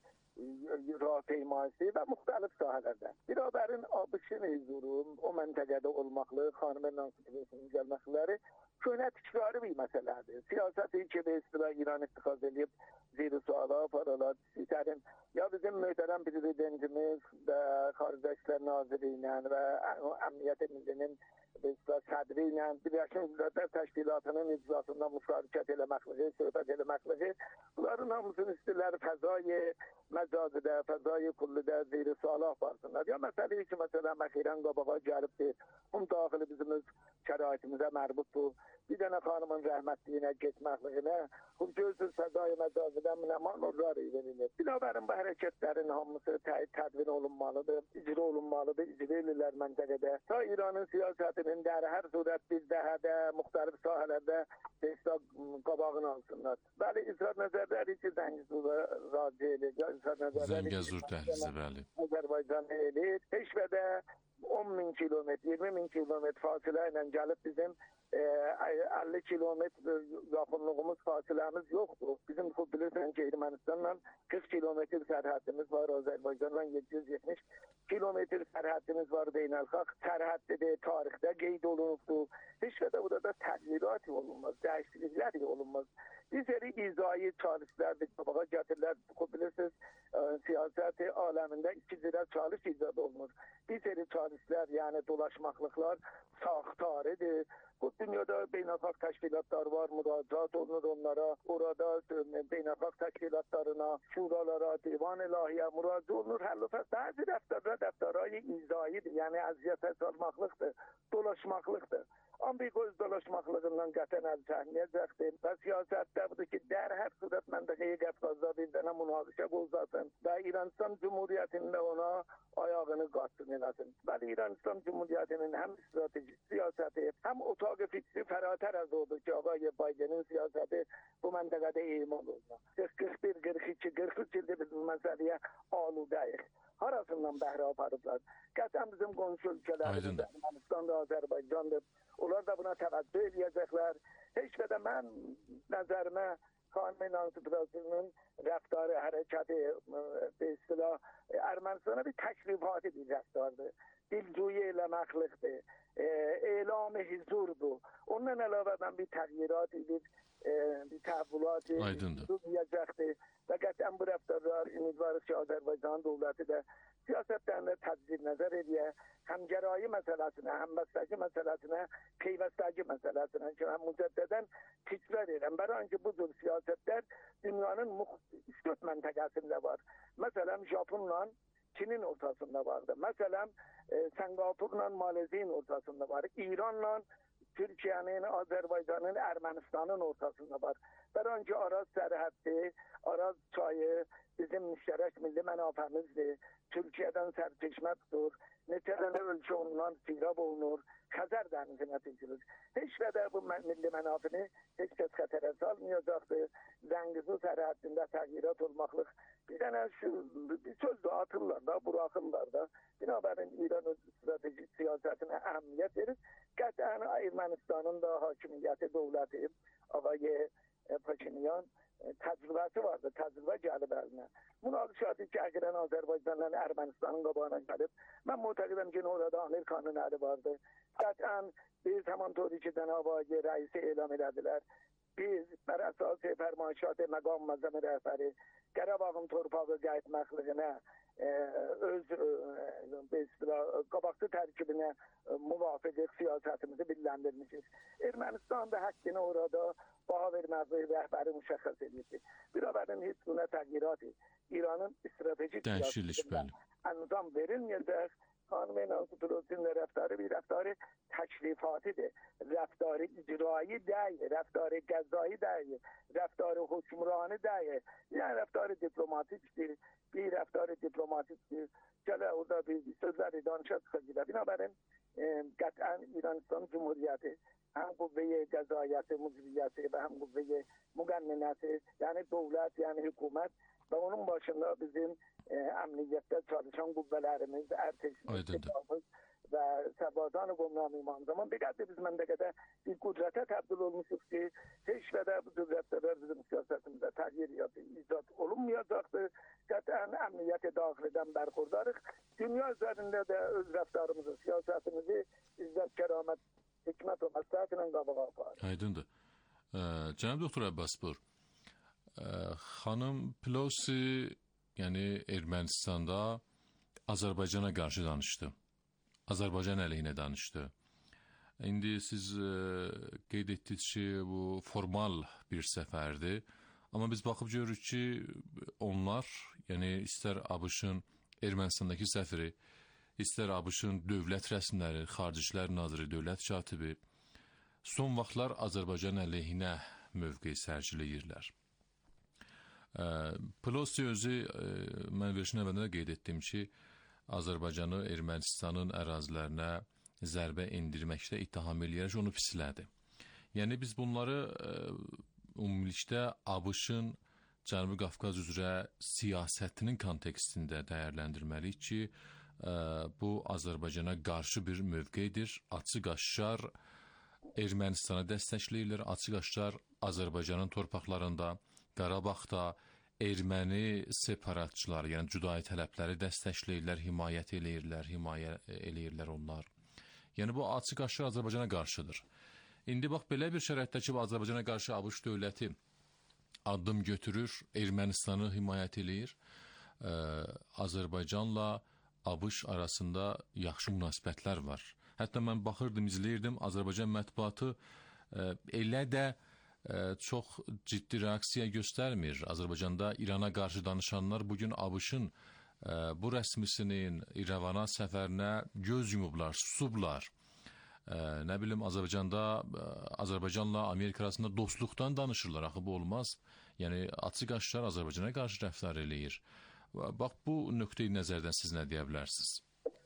rapeyması və müxtəlif sahələrdə. Birabərin ABŞ-ın hüzuru, o məntəqədə olmaqlı, xanımə Nancy gəlməkləri köhnə tikrarı bir məsələdir. Siyasəti ki, bir istilah İran ittifaq edib, zir-i suala paralar, istərim, ya bizim möhtərəm prezidentimiz və Xarici İşlər Naziri ilə və Əmniyyət Millinin Bezlə sədri ilə Birləşmiş Millətlər Təşkilatının iclasında müşarikət eləməkliyi, söhbət eləməkliyi, bunların hamısının istiləri fəzai məcazidə, fəzai kullidə zeyri suala aparsınlar. Ya məsələyi ki, məsələn, məxirən qabağa gəlibdir, bunun daxili bizim öz şəraitimizə mərbutdur. Bir dənə xanımın rəhmətliyinə getməkliğinə, bu gözsüz fəzai məcazidə minəmanurlar edilir. Binabərin bu hərəkətlərin hamısı tədvin olunmalıdır, icra olunmalıdır, icra edirlər məntəqədə. Ta İranın siyasətinin də hər surət bir dəhədə, müxtəlif sahələrdə destek qabağını alsınlar. Bəli, İsrat nəzərləri ki, Zəngəzura razı edir. Zəngəzur dəhlizi, bəli. Azərbaycan edir. Heç və də on min kilometr, iyirmi min kilometr fasilə ilə gəlib bizim e, əlli kilometr yaxınlığımız, fasiləmiz yoxdur. Bizim bilirsən ki, Ermənistanla qırx kilometr sərhədimiz var, Azərbaycanla yeddi yüz yetmiş kilometr sərhədimiz var, beynəlxalq sərhəddə tarixdə qeyd olunubdur. Heç və də burada təğyirat olunmaz, dəyişikliklər olunmaz. Bir seri izai çalışlar bir qabağa gətirilər. Bilirsiniz, e, siyasəti aləmində iki cürə çalış icad olunur. Bir seri çalışlar, yəni dolaşmaqlıqlar saxtarıdır. Bu dünyada beynəlxalq təşkilatlar var, müracaat olunur onlara. Orada beynəlxalq təşkilatlarına, şuralara, divan ilahiyə müracaat olunur. Həllufə bəzi rəftarlar rəftarayı izaidir, yəni əziyyətə salmaqlıqdır, dolaşmaqlıqdır. Amerika öz dolaşmaqlığından qətən əl çəkməyəcəkdir və siyasətdə budur ki, dər hər surət məntəqəyə Qafqazda bir dənə münaqişə qozasın və İran-İslam Cumhuriyyətində ona ayağını qatsın eləsin. Bəli, İran-İslam Cumhuriyyətinin həm strateji siyasəti, həm otaq fikri fərətər az oldu ki, ağay Baydenin siyasəti bu məntəqədə emal oldu. qırx bir, qırx iki, qırx üç ildir biz bu məsələyə aludəyik. Harasından bəhrə aparıblar? Qətən bizim qonşu ölkələrimiz, Ermənistan'da, Azərbaycan'dır. Onlar da buna təvəccüh edəcəklər. Heç və də mən nəzərimə Xanım İnansı rəftarı, hərəkəti, bir istilah, Ermənistana bir təklifati bir rəftardır. Dilcuyi eləməklikdir, e, elam-ı huzurdur. Ondan əlavədən bir təğyirat edir, e, bir təhvulat edəcəkdir. Və qətən bu rəftarlar ümidvarız ki, Azərbaycan dövləti də siyasətlərində tədbir nəzər edə, həm gərayi məsələsinə, həm məstəki məsələsinə, peyvəstəki məsələsinə ki, həm mücəddədən tikrar edən. Bəran ki, bu cür siyasətlər dünyanın üç dörd məntəqəsində var. Məsələn, Japonla Çinin ortasında vardır. Məsələn, e, Singapurla Malezya'nın ortasında var. İranla Türkiye'nin, Azerbaycan'ın, Ermenistan'ın ortasında var. Bəran ki, Araz sərhəddi, Araz çayı bizim müştərək milli mənafəmizdir. Türkiye'den sərçeşmə tutur. Neçə dənə ölkə ondan sirab olunur. Xəzər dənizinə tökülür. Heç və də bu milli mənafini heç kəs xətərə salmayacaqdır. Zəngəzur sərhəddində təğyirat olmaqlıq. Bir dənə şu, bir söz də atırlar da, buraxırlar da. Binabərin İran öz stratejik siyasətinə əhəmiyyət verir. Qətən Ermənistanın da hakimiyyəti, dövləti, ağayı Paşinyan təcrübəsi vardır, təcrübə gəlib əlinə. Münaqişatı ki, əgərən Azərbaycanla Ermənistanın qabağına gəlib, mən mütəqidəm ki, orada Amerikanın əli vardır. Qətən biz həman tori ki, Cənab-ı rəisi elam elədilər. Biz bər əsası fərmayişat məqam məzəmi rəhbəri Qarabağın torpağı qayıtmaqlığına e, öz e, qabaqçı tərkibinə e, müvafiq siyasətimizi billəndirmişiz. Ermənistan da həqqini orada baha verməzliyi rəhbəri müşəxəs edirdi. Binabərin heç buna təğyiratı İranın stratejik siyasətində ənzam verilməyəcək. Xanım İnansı Turulçinin rəftarı bir rəftarı təklifatidir. Rəftarı icrayi deyil, rəftarı qəzai deyil, rəftarı hökmranı deyil. Yəni rəftarı diplomatikdir, bir rəftarı diplomatikdir. Gələ orada bir sözləri danışa çıxacaq. Binabərin e, qətən İran-İslam Cumhuriyyəti həm qüvvəyə qəzaiyyəti, mücriyyəti və həm qüvvəyə müqənninəti, yəni dövlət, yəni hökumət və onun başında bizim e, əmniyyətdə çalışan qüvvələrimiz, ərteşimiz və Sərbazan-ı Qomran İman zaman bir qədər biz məndəqədə bir qüdrətə təbdil olmuşuq ki, heç və də bu qüdrətlər bizim siyasətimizdə təğyir icad olunmayacaqdır. Qətən əmniyyəti daxilidən bərxurdarıq. Dünya üzərində də öz rəftarımızı, siyasətimizi izzət, kəramət, hikmət və məsləhətlə qabağa aparır. Aydındır. Ee, Cənab Doktor Abbasbur, e, xanım Pelosi, yəni Ermənistanda Azərbaycana qarşı danışdı. Azərbaycan əleyhinə danışdı. İndi siz e, qeyd etdiniz ki, bu formal bir səfərdir. Amma biz baxıb görürük ki, onlar, yəni istər ABŞ-ın Ermənistandakı səfiri, istər ABŞ-ın dövlət rəsmiləri, Xarici İşlər naziri, dövlət katibi son vaxtlar Azərbaycan əleyhinə mövqe sərgiləyirlər. Pelosi özü, mən verişin əvvəlində qeyd etdim ki, Azərbaycanı Ermənistanın ərazilərinə zərbə indirməkdə ittiham eləyərək onu pislədi. Yəni biz bunları ümumilikdə ABŞ-ın Cənubi Qafqaz üzrə siyasətinin kontekstində dəyərləndirməliyik ki, bu Azərbaycana qarşı bir mövqedir. Açıq-aşkar Ermənistana dəstəkləyirlər, açıq-aşkar Azərbaycanın torpaqlarında, Qarabağda erməni separatçılar, yəni cüdai tələbləri dəstəkləyirlər, himayət eləyirlər, himayə eləyirlər onlar. Yəni bu açıq-aşkar Azərbaycana qarşıdır. İndi bax, belə bir şəraitdə ki, Azərbaycana qarşı ABŞ dövləti addım götürür, Ermənistanı himayət eləyir, Azərbaycanla ABŞ arasında yaxşı münasibətlər var. Hətta mən baxırdım, izləyirdim, Azərbaycan mətbuatı elə də çox ciddi reaksiya göstərmir. Azərbaycanda İrana qarşı danışanlar bugün ABŞ-ın bu rəsmisinin İrəvana səfərinə göz yumublar, susublar. Nə bilim, Azərbaycanda, Azərbaycanla Amerika arasında dostluqdan danışırlar, axı bu olmaz. Yəni, açıq-aşkar Azərbaycana qarşı rəftar eləyir. Bax, bu nöqteyi nəzərdən siz nə deyə bilərsiniz?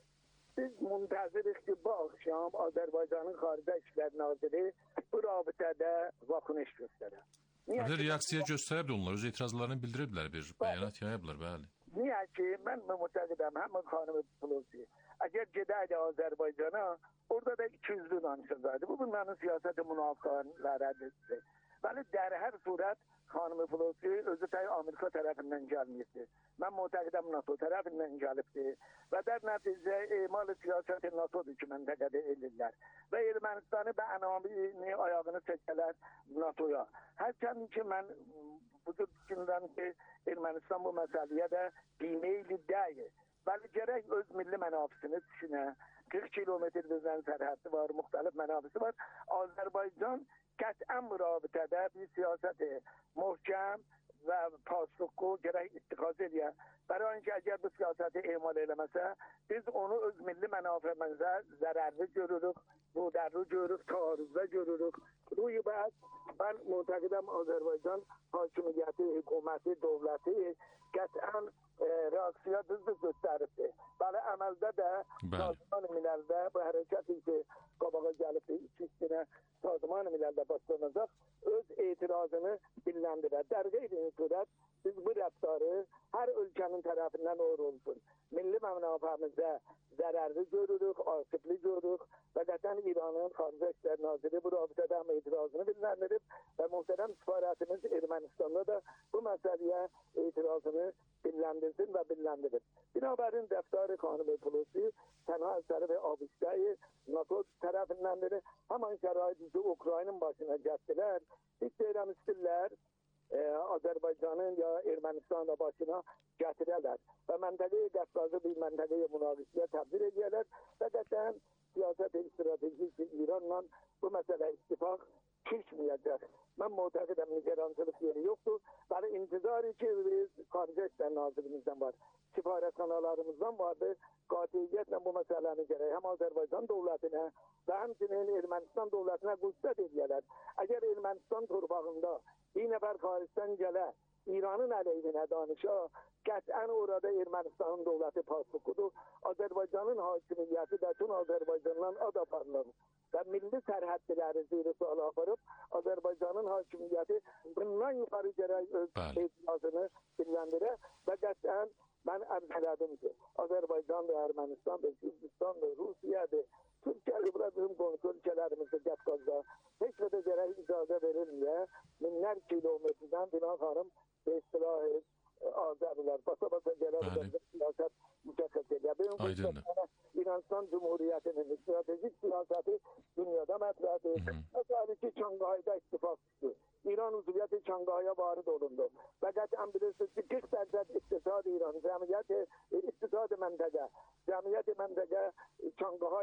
Biz muntazirik ki, bu akşam Azərbaycanın Xarici İşlər Naziri bu rabitədə vaxınış göstərər. Reaksiya göstərib də onlar, öz etirazlarını bildiriblər, bir bəyanat yayıblar, bəli. Niyə ki, mən mütəqidəm, həmin xanım Pelosi, əgər gedəydi Azərbaycana, orada da iki yüzlü danışacaqdı. Bu, bunların siyasəti münafıqələrədir. Bəli, der hər surət xanım Pelosi özü təyi Amerika tərəfindən gəlməyibdir. Mən mütəqidəm NATO tərəfindən gəlibdir. Və der nəticə emal siyasəti NATO'dur ki, məntəqədə elirlər. Və Ermənistanı və ənamini ayağını çəkələr NATO'ya. Hərçənd ki, mən bu cür düşünürəm ki, Ermənistan bu məsələyə də qiymeyli deyil. Bəli, gərək öz milli mənafisini düşünə. qırx kilometr bizdən sərhəddi var, müxtəlif mənafisi var. Azərbaycan qət'ən mürabitədə bir siyasəti möhkəm və paslıqı gərək ittiqaz edə. Bəra ki, əgər bu siyasəti emal eləməsə, biz onu öz milli mənafimizə zərərli görürük, rudərli görürük, taarruzda görürük. Ruy bəz, mən mütəqidəm Azərbaycan hakimiyyəti, hökuməti, dövləti qət'ən e, reaksiya düzdür göstəribdir. Bəli, əməldə də Sazman Miləldə bu hərəkət ki, qabağa gəlibdir, iki üstünə Sazman Miləldə başlanacaq, öz etirazını dilləndirər. Dərqeydi surət, biz bu rəftarı hər ölkənin tərəfindən uğur olsun. Milli mənafəmizə zərərli görürük, asıblı görürük və qətən İranın Xarici İşlər Naziri bu rabitədə həm etirazını dilləndirib və muhterəm sifarətimiz Ermənistanda da bu məsələyə etirazını dilləndirsin və dilləndirib. Binabərin dəftarı xanım Pelosi tənha əsəri və abişdəyi NATO tərəfindəndir. Həman şəraiti ki, Ukraynın başına gəldilər, hiç deyirəm istirlər, e, Azərbaycanın ya Ermənistanın başına gətirərlər və məntəqəyə qəfqazı bir məntəqəyə münaqişəyə təbdir edərlər və qətən siyasət stratejik İranla bu məsələ ittifaq keçməyəcək. Mən mütəqidəm, nigerançılıq yeri yoxdur. Bəli, intizarı ki, biz Xarici İşlər Nazirimizdən var, sifarətxanalarımızdan vardır. Qatiyyətlə bu məsələni gərək həm Azərbaycan dövlətinə və həmçinin Ermənistan dövlətinə qüssət edərlər. Əgər Ermənistan torpağında bir nəfər xaricdən gələ, İranın əleyhinə danışa, qət'ən orada Ermənistanın dövləti paslıqıdır. Azərbaycanın hakimiyyəti də tüm Azərbaycandan ad aparılır və milli sərhəddiləri zeyri suala aparıb, Azərbaycanın hakimiyyəti bundan yuxarı gərək öz etirazını dilləndirə və qət'ən mən ərz elədim ki, Azərbaycan və Ermənistan və Gürcistan və Rusiyadır, Türkiye'li bırakığım komşu ülkelerimizde Qafqazda heç də gərək icazə verilməyə minlər kilometrdən Dilan xanım istilah et, Azərilər, basa-basa gələ siyasət mükəffət edə. İranistan Cumhuriyyətinin stratejik siyasəti dünyada mətrədir. Məsələ ki, Çangayda ittifaq düşdü. İran üzviyyəti Çangaya varid olundu. Və qətən bilirsiniz ki, qırx dərəcət iqtisad İran, cəmiyyət iqtisad məntəqə, cəmiyyət məntəqə Çangay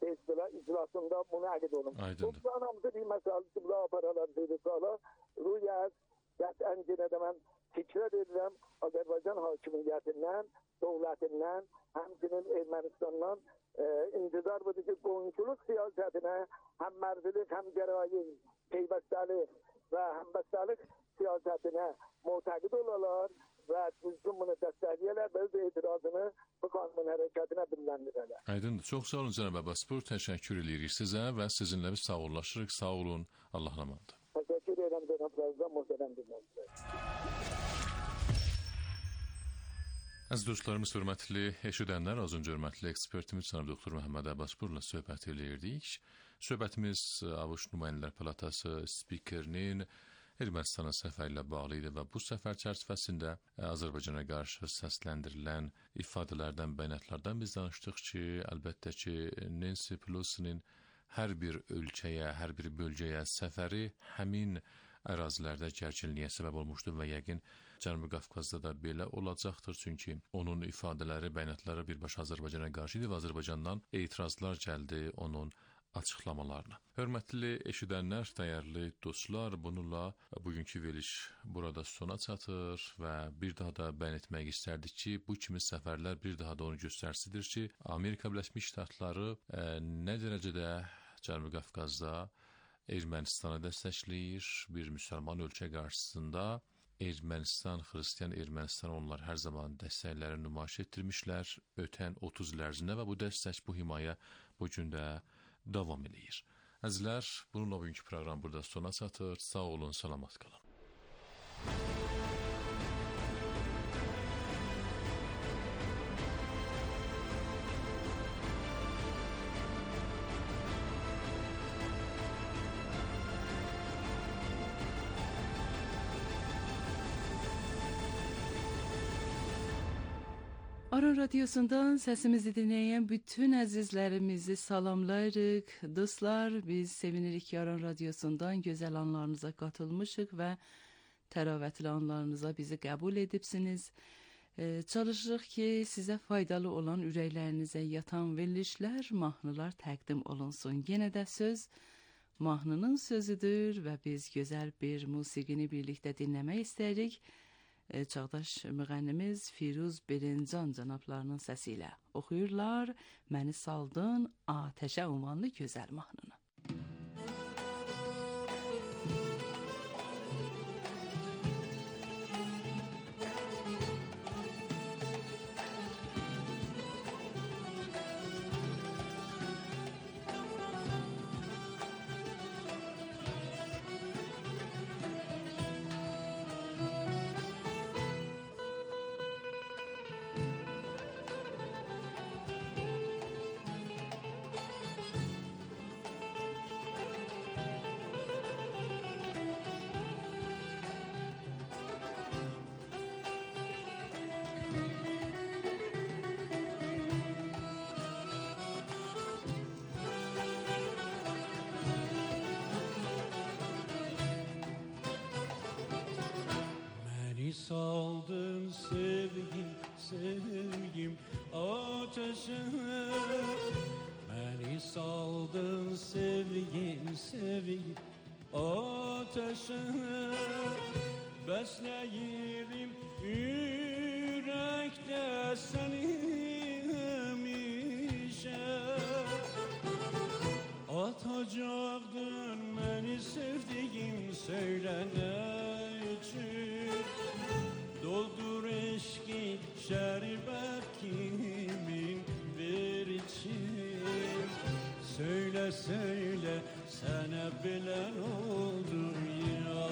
istilah iclasında münaqid olun. Aydındır. Bu anamızı bir məsəl cümlə aparalar dedi sala. Rüyət qətlən yenə də mən fikir edirəm Azərbaycan hakimiyyətindən, dövlətindən, həmçinin Ermənistandan e, intizar budur ki, qonşuluq siyasətinə həm mərzilik, həm gərayın, peyvəstəlik və həmbəstəlik siyasətinə mütəqid olalar və düzgün bunu dəstəkləyərlər və öz etirazını bu qanun hərəkətinə birləndirərlər. Aydındır. Çox sağ olun cənab Abbaspur. Təşəkkür edirik sizə və sizinlə biz sağollaşırıq. Sağ olun. Allah rəhmət. Təşəkkür edirəm cənab Prezident, möhtərəm dinləyicilər. Əziz dostlarımız, hörmətli eşidənlər, az öncə hörmətli ekspertimiz cənab doktor Məhəmməd Abbaspurla söhbət eləyirdik. Söhbətimiz ABŞ Nümayəndələr Palatası spikerinin Ermənistana səfəri ilə bağlı idi və bu səfər çərçivəsində Azərbaycana qarşı səsləndirilən ifadələrdən, bəyanatlardan biz danışdıq ki, əlbəttə ki, Nancy Pelosi'nin hər bir ölkəyə, hər bir bölgəyə səfəri həmin ərazilərdə gərginliyə səbəb olmuşdur və yəqin Cənubi Qafqazda da belə olacaqdır, çünki onun ifadələri, bəyanatları birbaşa Azərbaycana qarşı idi və Azərbaycandan etirazlar gəldi onun açıqlamalarına. Hörmətli eşidənlər, dəyərli dostlar, bununla bugünkü veriliş burada sona çatır və bir daha da bəyan etmək istərdik ki, bu kimi səfərlər bir daha da onu göstərsidir ki, Amerika Birləşmiş Ştatları ə, nə dərəcədə Cənubi Qafqazda Ermənistanı dəstəkləyir, bir müsəlman ölkə qarşısında Ermənistan, Xristian Ermənistan onlar hər zaman dəstəklərini nümayiş etdirmişlər ötən otuz il ərzində və bu dəstək, bu himayə bu gün də davam edir. Əzizlər, bununla bugünkü proqram burada sona çatır. Sağ olun, salamat qalın. Aran Radyosu'ndan sesimizi dinleyen bütün əzizlərimizi salamlayırıq. Dostlar, biz sevinirik ki, Aran Radyosu'ndan gözəl anlarınıza katılmışıq və təravətli anlarınıza bizi qəbul edibsiniz. Ee, çalışırıq ki, sizə faydalı olan ürəklərinizə yatan verilişlər, mahnılar təqdim olunsun. Yenə də söz mahnının sözüdür və biz gözəl bir musiqini birlikdə dinləmək istəyirik. Çağdaş müğənnimiz Firuz Birincan cənablarının səsi ilə oxuyurlar Məni saldın atəşə ünvanlı gözəl mahnını. Saldın sevgim, sevgim ateşe. Beni saldın sevgim, sevgim ateşe. Besleyirim yürekte seni hemişe. Atacaktın beni sevdiğim, söyle ne için? Doldur eşki şerbet kimin ver için? Söyle söyle sana bilen oldu ya.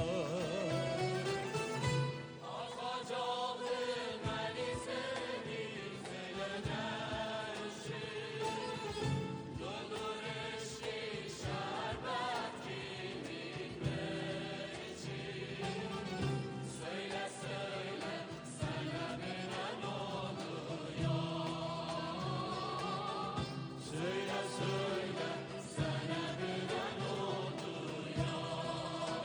Söyle söyle sana bilen oldu ya.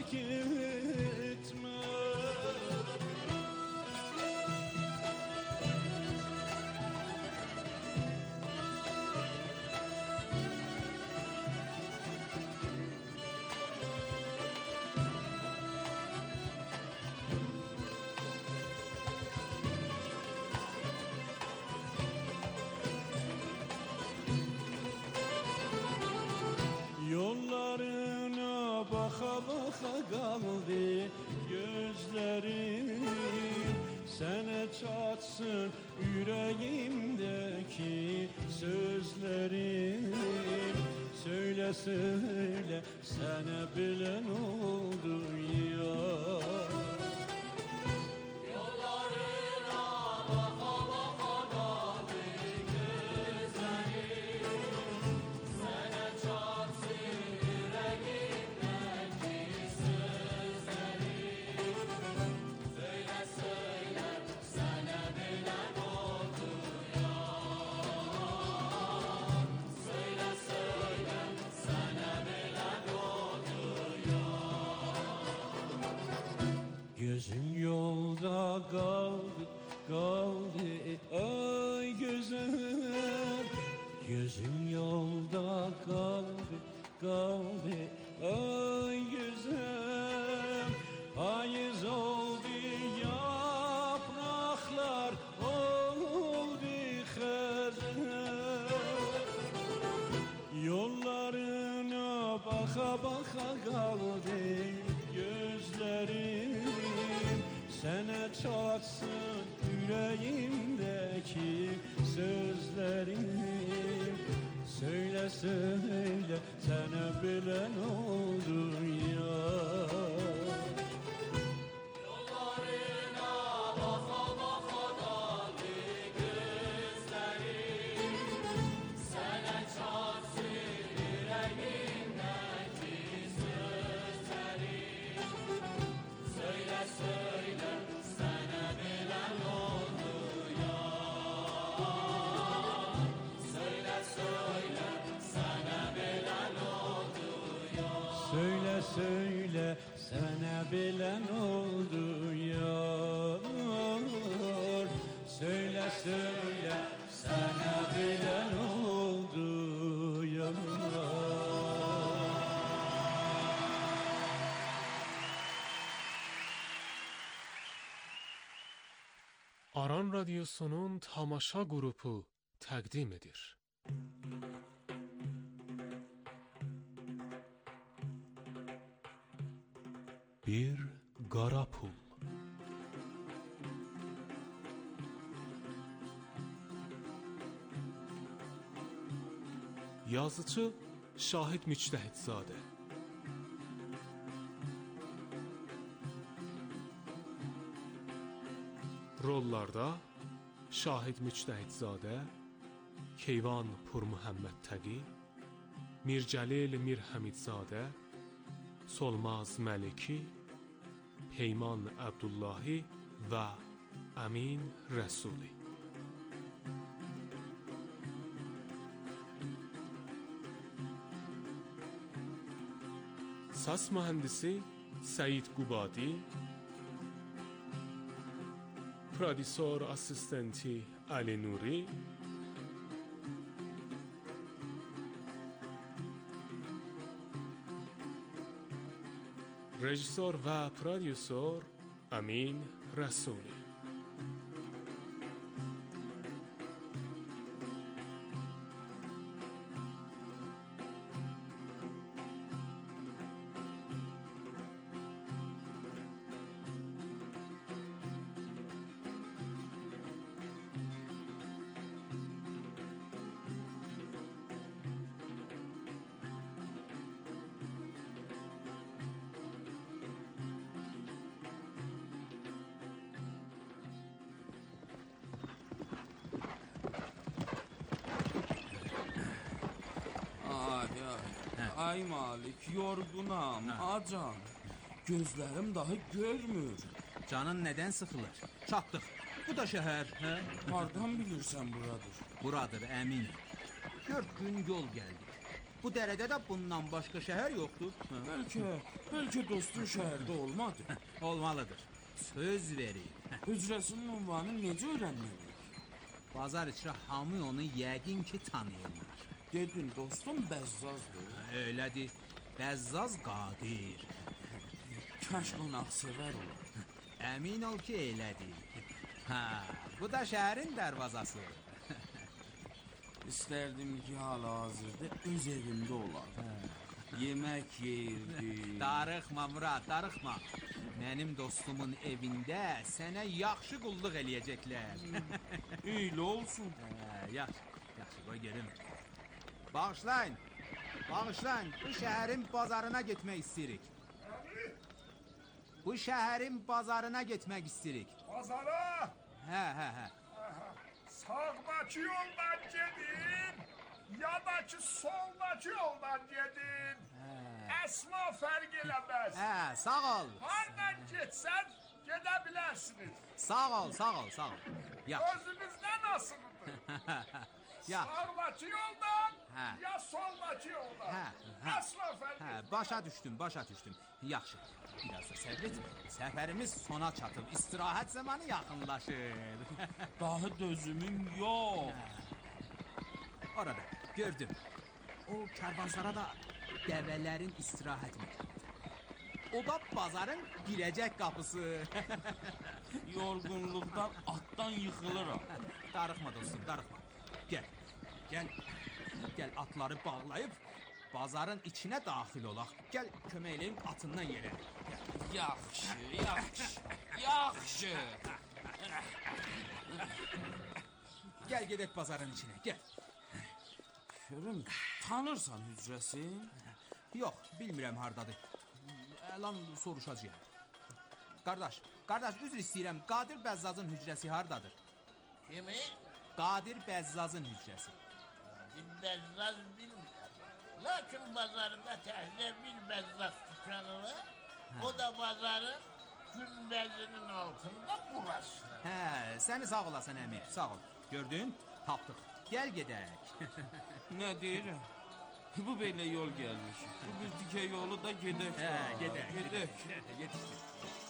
gitme. Yollarına baka baka kaldı gözlerim. Sene çatsın yüreğimdeki sözlerim. Söyle söyle sana bilen oldu ya. Gözüm yolda kaldı, kaldı, ay gözüm. Gözüm yolda kaldı, kaldı, ay gözüm. Payız oldu yapraklar, oldu xəzər. Yollarına baka baka kaldı gözlerim. Sene çatsın yüreğimdeki sözlerim. Söyle söyle sana bilen oldu ya. Yollarına baka baka daldı gözlerim. Sene çatsın yüreğimdeki sözlerim. Söyle söyle sana bilen oldu ya. Söyle söyle sana bilen oldu ya. Söyle söyle sana bilen oldu ya. Söyle söyle sana bilen oldu ya. Aran Radyosu'nun tamaşa grubu təqdim edir. Bir qara pul. Yazıcı Şahid Müçtəhidzadə. Rollarda Şahid Müçtəhidzadə, Keyvan Pur Muhammed Təqi, Mircəlil Mir Həmidzadə, Solmaz Məliki, Peyman Abdullahi və Amin Rəsuli. Səs mühəndisi Səid Qubadi, prodüsor assistenti Ali Nuri, rejissor və prodüsor Amin Rəsuli. Ay Malik, yorgunam, acam. Gözlerim daha görmür. Canın neden sıkılır? Çattık. Bu da şehir. He? Hardan bilirsen buradır? Buradır, emin. Dört gün yol geldik. Bu dərədə də bundan başqa şəhər yoxdur. Bəlkə, bəlkə dostun şəhərdə olmadı. Olmalıdır. Söz verir. Hücrəsinin ünvanı necə öyrənməliyik? Bazar içrə hamı onu yəqin ki tanıyırlar. Dedin dostum Bəzzazdır. Öylədir. Bəzzaz Qadir. Kaş qonaqsevər olur. Əmin ol ki elədir. Hə, bu da şəhərin dərvazası. İstərdim ki hal-hazırda öz evimdə olar. Yemək yeyirdi. Darıxma Murad, darıxma. Mənim dostumun evində sənə yaxşı qulluq eləyəcəklər. Eylə olsun. Hə, yaxşı, yaxşı, qoy gelim. Bağışlayın, bağışlayın. Bu şəhərin bazarına getmək istəyirik. Bu şəhərin bazarına getmək istəyirik. Bazara? Hə, hə, hə. Sağdakı yoldan gedin, ya da ki soldakı yoldan gedin. Əsma fərq eləməz. Hə, sağ ol. Hardan getsən, gedə bilərsiniz. Sağ ol, sağ ol, sağ ol. Yaxşı. Özünüzdə nasıldır? Ya. Sağdakı yoldan, Hə. ya soldakı yoldan. Hə, hə. Əsma fərq Hə, eləməz. başa düşdüm, başa düşdüm. Yaxşı. Biraz da səbr et. Səfərimiz sona çatıb, istirahət zamanı yaxınlaşır. Daha dözümüm yox. Orada gördüm. O karvansarada dəvələrin istirahət məkanıdır. O da bazarın girəcək qapısı. Yorğunluqdan atdan yıxılıram. Darıxma dostum, darıxma. Gəl, gəl, gəl atları bağlayıb bazarın içinə daxil olaq. Gəl, kömək eləyim atından yerə. Yaxşı, yaxşı, yaxşı. Gəl, gedək bazarın içinə, gəl. Görüm, tanırsan hücrəsi? Yox, bilmirəm hardadır. Əlan soruşacağım. Qardaş, qardaş, üzr istəyirəm. Qadir Bəzzazın hücrəsi hardadır? Kimi? Qadir Bəzzazın hücrəsi. Bəzzaz bilmirəm. Lakin bazarında təhlə bir bəzzaz dükkanı var. O da bazarın günbəzinin altında burası. Hə, səni sağ olasın əmi, sağ ol. Gördün, tapdıq. Gəl gedək. Nə deyirəm? Bu belə yol gəlmiş. Bu bir dikə yolu da gedək. Hə, gedək. Gedək. Yetişdik.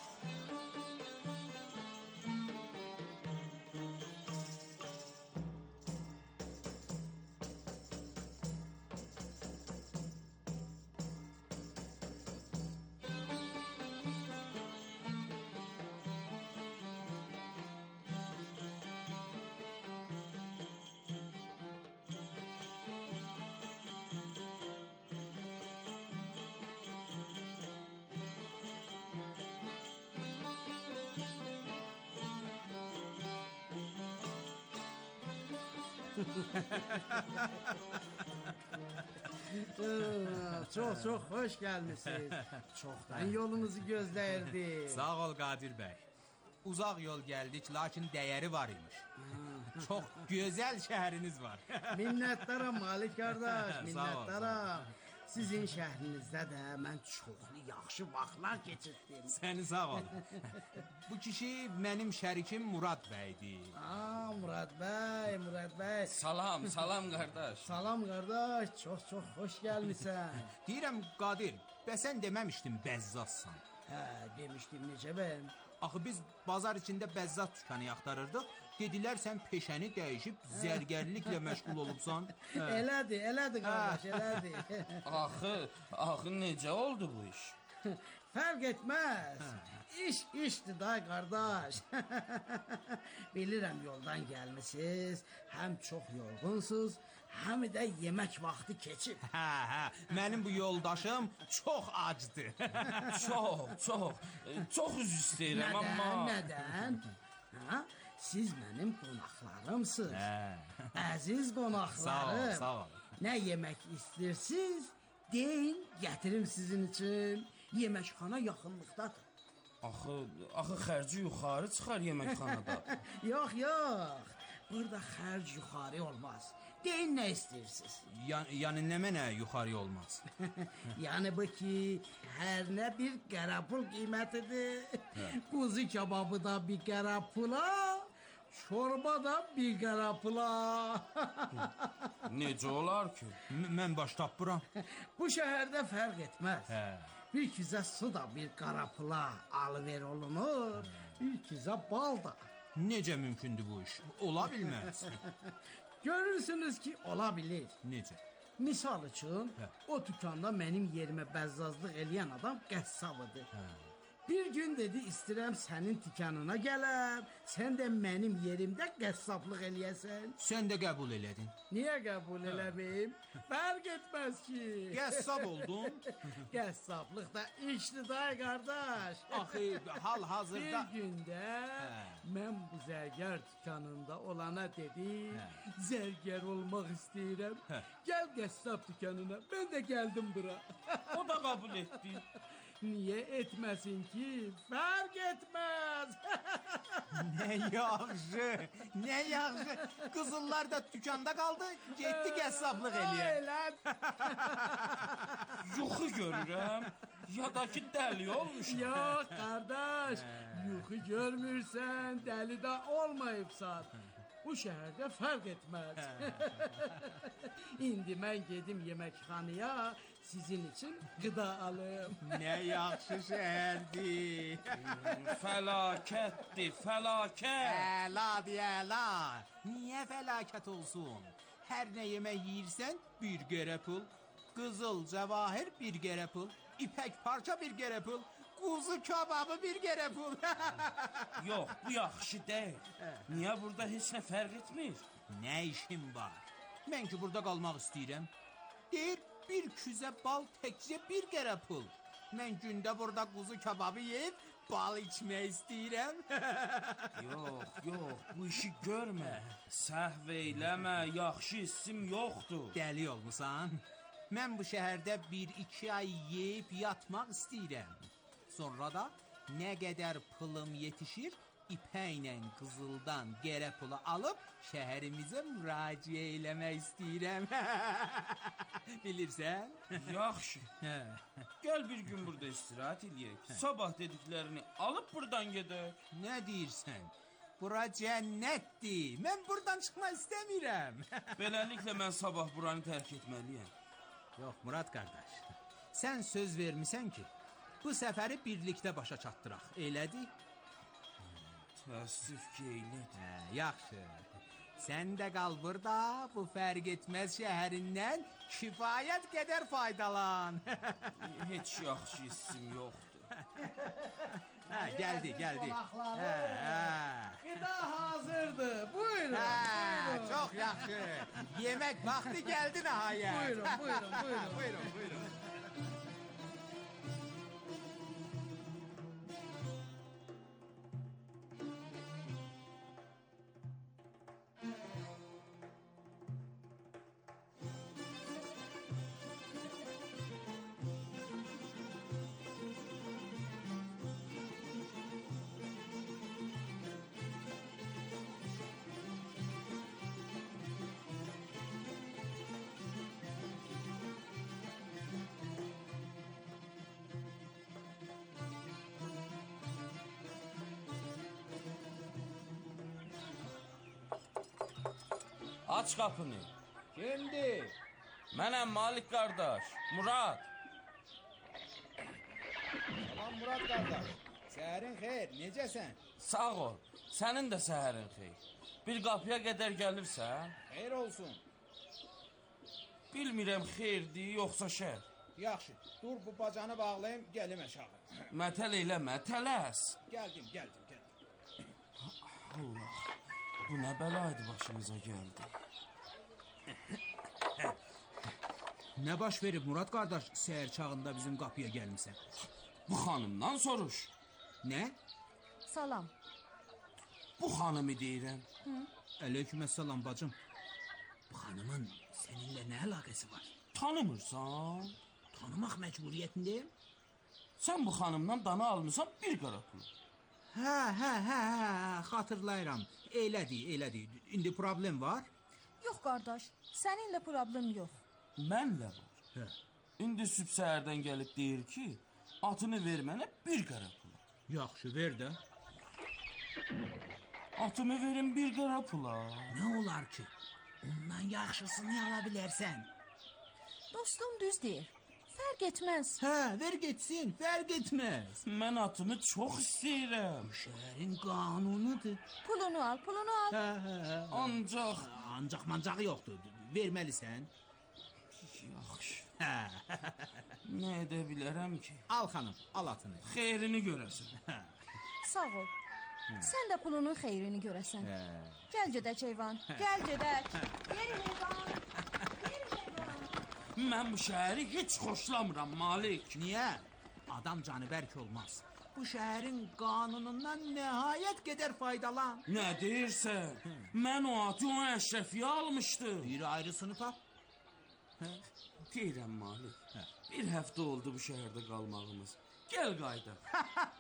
Çox çox xoş gəlmisiniz. Çoxdan yolunuzu gözləyirdik. Sağ ol Qadir bəy. Uzaq yol gəldik, lakin dəyəri var imiş. Çox gözəl şəhəriniz var. Minnətdaram Malik qardaş, Sağ ol, minnətdaram. Sizin şəhrinizdə də mən çoxlu yaxşı vaxtlar keçirdim. Səni sağ ol. Bu kişi mənim şərikim Murad bəydir. Aa, Murad bəy, Murad bəy. Salam, salam qardaş. Salam qardaş, çox-çox xoş gəlmisən. Deyirəm Qadir, bəs sən deməmişdin Bəzzazsan. Hə, demişdim necə bəyəm. Axı biz bazar içində Bəzzaz dükanı axtarırdıq. Dedilər sən peşəni dəyişib zərgərliklə məşğul olubsan. Hə. Elədir, elədir qardaş, elədir. Axı, axı necə oldu bu iş? Fərq etməz. İş işdir da qardaş. Bilirəm yoldan gəlmisiniz, həm çox yorğunsuz, həm də yemək vaxtı keçib. Hə, hə. Mənim bu yoldaşım çox acdır. Çox, çox. Çox üzr istəyirəm amma. Nədən? Ha? Siz mənim qonaqlarımsınız. Hə. Əziz qonaqlarım. Sağ ol, sağ ol. Nə yemək istəyirsiniz? Deyin, gətirim sizin üçün. Yeməkxana yaxınlıqdadır. Axı, axı xərci yuxarı çıxar yeməkxanada. Yox, yox. Burada xərc yuxarı olmaz. Deyin nə istəyirsiniz? Ya, yəni nə mənə yuxarı olmaz? Yəni bu ki, hər nə bir qərə pul qiymətidir. Quzu kebabı da bir qərə pula, Şorba da bir qara pula. Necə olar ki? M- Mən baş tapıram. Bu şəhərdə fərq etməz. Hə. Bir kizə su da bir qara pula alıver olunur. Bir kizə bal da. Necə mümkündür bu iş? Ola bilməz. Görürsünüz ki, ola bilir. Necə? Misal üçün, Hə. o dükanda mənim yerimə bəzzazlıq eləyən adam qəssabıdır. Hə. Bir gün dedi, istəyirəm sənin dükanına gələm, sən də mənim yerimdə qəssablıq eləyəsən. Sən də qəbul elədin. Niyə qəbul eləməyim? Fərq etməz ki. Qəssab oldun. Qəssablıq da işdir da, qardaş. Axı, hal-hazırda- Bir gündə Hə. mən bu zərgər dükanında olana dedim, Hə. zərgər olmaq istəyirəm. Hə. Gəl qəssab dükanına. Mən də gəldim bura. O da qəbul etdi. Niyə etməsin ki? Fərq etməz. Nə yaxşı, nə yaxşı. Qızıllar da dükanda qaldı, getdi qəssablıq eləyə. Elən. Yuxu görürəm. Ya da ki dəli olmuşam. Yox, qardaş. Yuxu görmürsən, dəli də olmayıbsan. Bu şəhərdə fərq etməz. İndi mən gedim yeməkxanaya, sizin üçün qida alım. Nə yaxşı şəhərdir. Fəlakətdir, fəlakət. Əladır, əla. Niyə fəlakət olsun? Hər nə yemək yeyirsən, bir qərə pul. Qızıl, cəvahir, bir qərə pul. İpək parça, bir qərə pul. Quzu kababı, bir qərə pul. Yox, bu yaxşı deyil. Niyə burada heç nə fərq etmir? Nə işim var? Mən ki burada qalmaq istəyirəm. Deyir, bir küzə bal təkcə bir qərə pul. Mən gündə burada quzu kababı yeyib, bal içmək istəyirəm. Yox, yox, bu işi görmə. Səhv eyləmə, yaxşı hissim yoxdur. Dəli olmusan? Mən bu şəhərdə bir iki ay yeyib yatmaq istəyirəm. Sonra da nə qədər pulum yetişir, ipəklə qızıldan qərə pulu alıb şəhərimizə müraciə eləmək istəyirəm. Bilirsən? Yaxşı. Gəl bir gün burada istirahət eləyək. Sabah dediklərini alıb buradan gedək. Nə deyirsən? Bura cənnətdir. Mən buradan çıxmaq istəmirəm. Beləliklə mən sabah buranı tərk etməliyəm. Yox, Murad qardaş. Sən söz vermisən ki, bu səfəri birlikdə başa çatdıraq. Elədi? Təəssüf ki, elədi. Hə, yaxşı. Sən də qal burada, bu fərq etməz şəhərindən kifayət qədər faydalan. Heç yaxşı hissim yoxdur. Hə, gəldi, gəldi. Hə, hə. Qida hazırdır. Buyurun. Hə, buyurun. çox yaxşı. Yemək vaxtı gəldi nəhayət. Buyurun, buyurun, buyurun. buyurun, buyurun. Aç qapını. Kimdir? Mənəm Malik qardaş, Murad. Salam Murad qardaş. Səhərin xeyir, necəsən? Sağ ol, sənin də səhərin xeyir. Bir qapıya qədər gəlirsən? Xeyir olsun. Bilmirəm xeyirdir, yoxsa şər. Yaxşı, dur bu bacanı bağlayım, gəlim aşağı. Mətəl eləmə, tələs. Gəldim, gəldim, gəldim. Allah, bu nə bəlaydı başımıza gəldi. Nə baş verib Murad qardaş, səhər çağında bizim qapıya gəlmisən? Bu xanımdan soruş. Nə? Salam. Bu xanımı deyirəm. Hı? Aleyküməssalam bacım. Bu xanımın səninlə nə əlaqəsi var? Tanımırsan? Tanımaq məcburiyyətindəyim. Sən bu xanımdan dana almısan bir qara pul. Hə, hə, hə, hə, xatırlayıram. Elədi, elədi. İndi problem var? Yox qardaş, səninlə problem yox. Mənlə var. Hə. İndi sübh səhərdən gəlib deyir ki, atını ver mənə bir qara pul. Yaxşı, ver də. Atımı verin bir qara pula. Nə olar ki? Ondan yaxşısını ala bilərsən. Dostum düz deyir. Fərq etməz. Hə, ver getsin, fərq etməz. Mən atımı çox istəyirəm. Bu şəhərin qanunudur. Pulunu al, pulunu al. Hə, hə, hə. Ancaq ancaq mancağı yoxdur. Verməlisən. Yaxşı. Hə. Nə edə bilərəm ki? Al xanım, al atını. Xeyrini görəsən. Sağ ol. Sən də pulunun xeyrini görəsən. Hə. Gəl gedək Eyvan. Gəl gedək. Yerin Eyvan. Mən bu şəhəri heç xoşlamıram, Malik. Niyə? Adam canibərk olmaz. Bu şəhərin qanunundan nəhayət qədər faydalan. Nə deyirsən? Mən o atı o əşrəfiyə almışdım. Bir ayrısını tap. Hə? Deyirəm, Malik. Hə. Bir həftə oldu bu şəhərdə qalmağımız. Gəl qaydaq.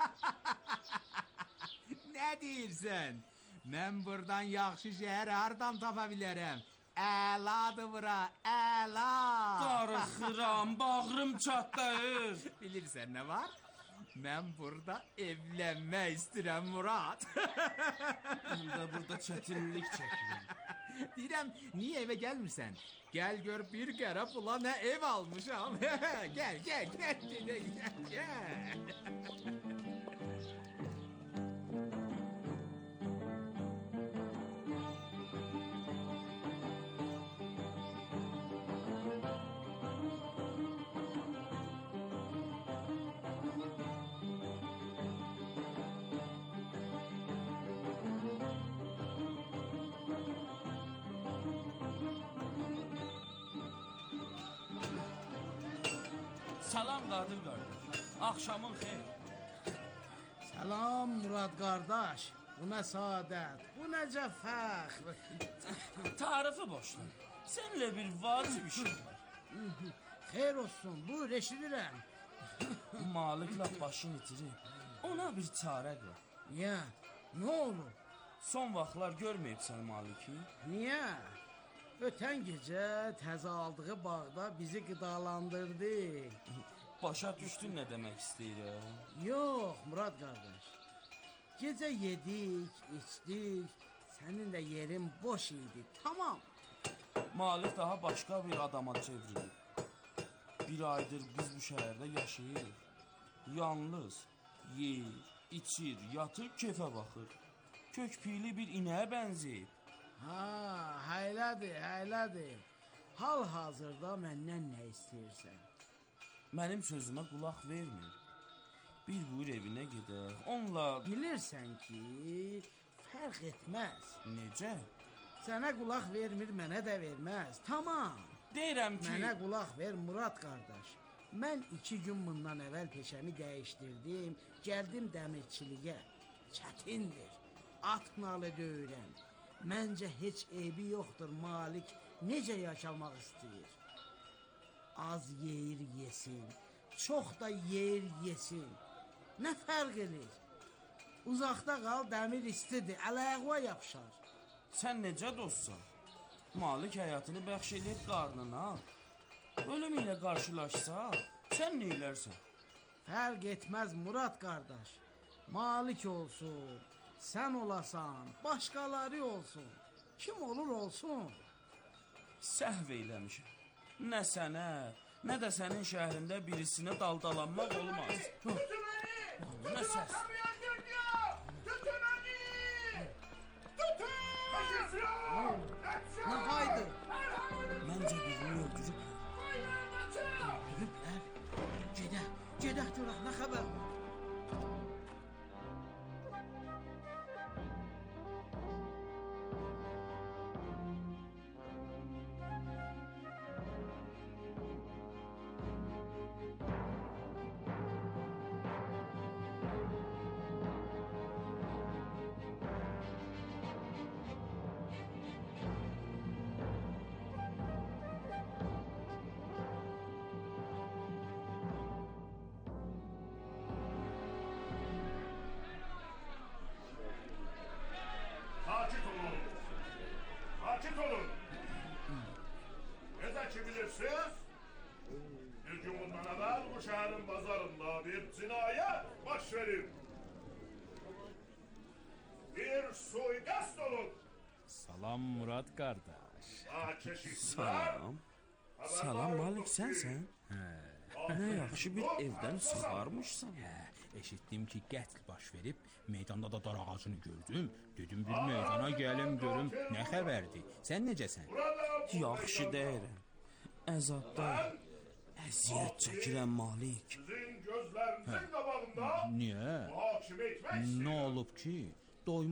Nə deyirsən? Mən buradan yaxşı şəhər hardan tapa bilərəm? Əladır bura, əla. Darıxıram, bağrım çatlayır. Bilirsən nə var? Mən burada evlənmək istəyirəm Murad. Mən də burada çətinlik çəkirəm. Deyirəm, niyə evə gəlmirsən? Gəl gör bir qara pula nə ev almışam. Gəl, gəl, gəl, gəl, gəl, gəl. Salam Qadir qardaş. Axşamın xeyir. Salam Murad qardaş. Bu nə saadət, bu necə fəxr. Tarifi boşlar. Seninle bir vacib işim var. Xeyr olsun, buyur eşidirəm. Maliklə başını itirir. Ona bir çarə qıl. Niyə? Nə olur? Son vaxtlar görməyibsən Maliki? Niyə? Ötən gecə təzə aldığı bağda bizi qidalandırdı. Başa düşdün nə demək istəyirəm? Yox, Murad qardaş. Gecə yedik, içdik, sənin də yerin boş idi, tamam. Malik daha başqa bir adama çevrilib. Bir aydır biz bu şəhərdə yaşayırıq. Yalnız yer, içir, yatır, kefə baxır. Kökpiyli bir inəyə bənzəyib. Ha, hayladır, hayladır. Hal-hazırda məndən nə istəyirsən? Mənim sözümə qulaq vermir. Bir buyur evinə gedək, onunla... Bilirsən ki, fərq etməz. Necə? Sənə qulaq vermir, mənə də verməz. Tamam. Deyirəm ki... Mənə qulaq ver, Murad qardaş. Mən iki gün bundan əvvəl peşəmi dəyişdirdim, gəldim dəmirçiliyə. Çətindir, at nalı döyürəm. Məncə heç eybi yoxdur, Malik necə yaşamaq istəyir. Az yeyir yesin, çox da yeyir yesin. Nə fərq edir? Uzaqda qal, dəmir istidir, əl-ayağına yapışar. Sən necə dostsan? Malik həyatını bəxş edib qarnına. Ölüm ilə qarşılaşsa, sən neylərsən? Fərq etməz Murad qardaş. Malik olsun, sən olasan, başqaları olsun. Kim olur olsun. Səhv eyləmişəm. Nə sənə, nə də sənin şəhrində birisinə daldalanmaq olmaz. Tutun beni! Nə səs? Tutun beni! Tutun! Kaçın! Kaçın! Nə qaydı? Məncə birini öldürüb. Öldürüblər. Gedək, gedək görək, nə xəbər var? suikast olun. Salam Murad qardaş. Ha, keşikçiler. Salam. Salam Malik sənsən? Hə. Nə yaxşı bir evdən çıxarmışsan. Hə, eşitdim ki, qətl baş verib, meydanda da dar ağacını gördüm. Dedim bir meydana gəlim görüm nə xəbərdir. Sən necəsən? Yaxşı deyirəm. Əzabda əziyyət çəkirəm Malik. Sizin gözlerinizin qabağında Niyə? muhakimə etmək Nə olub ki? Doymu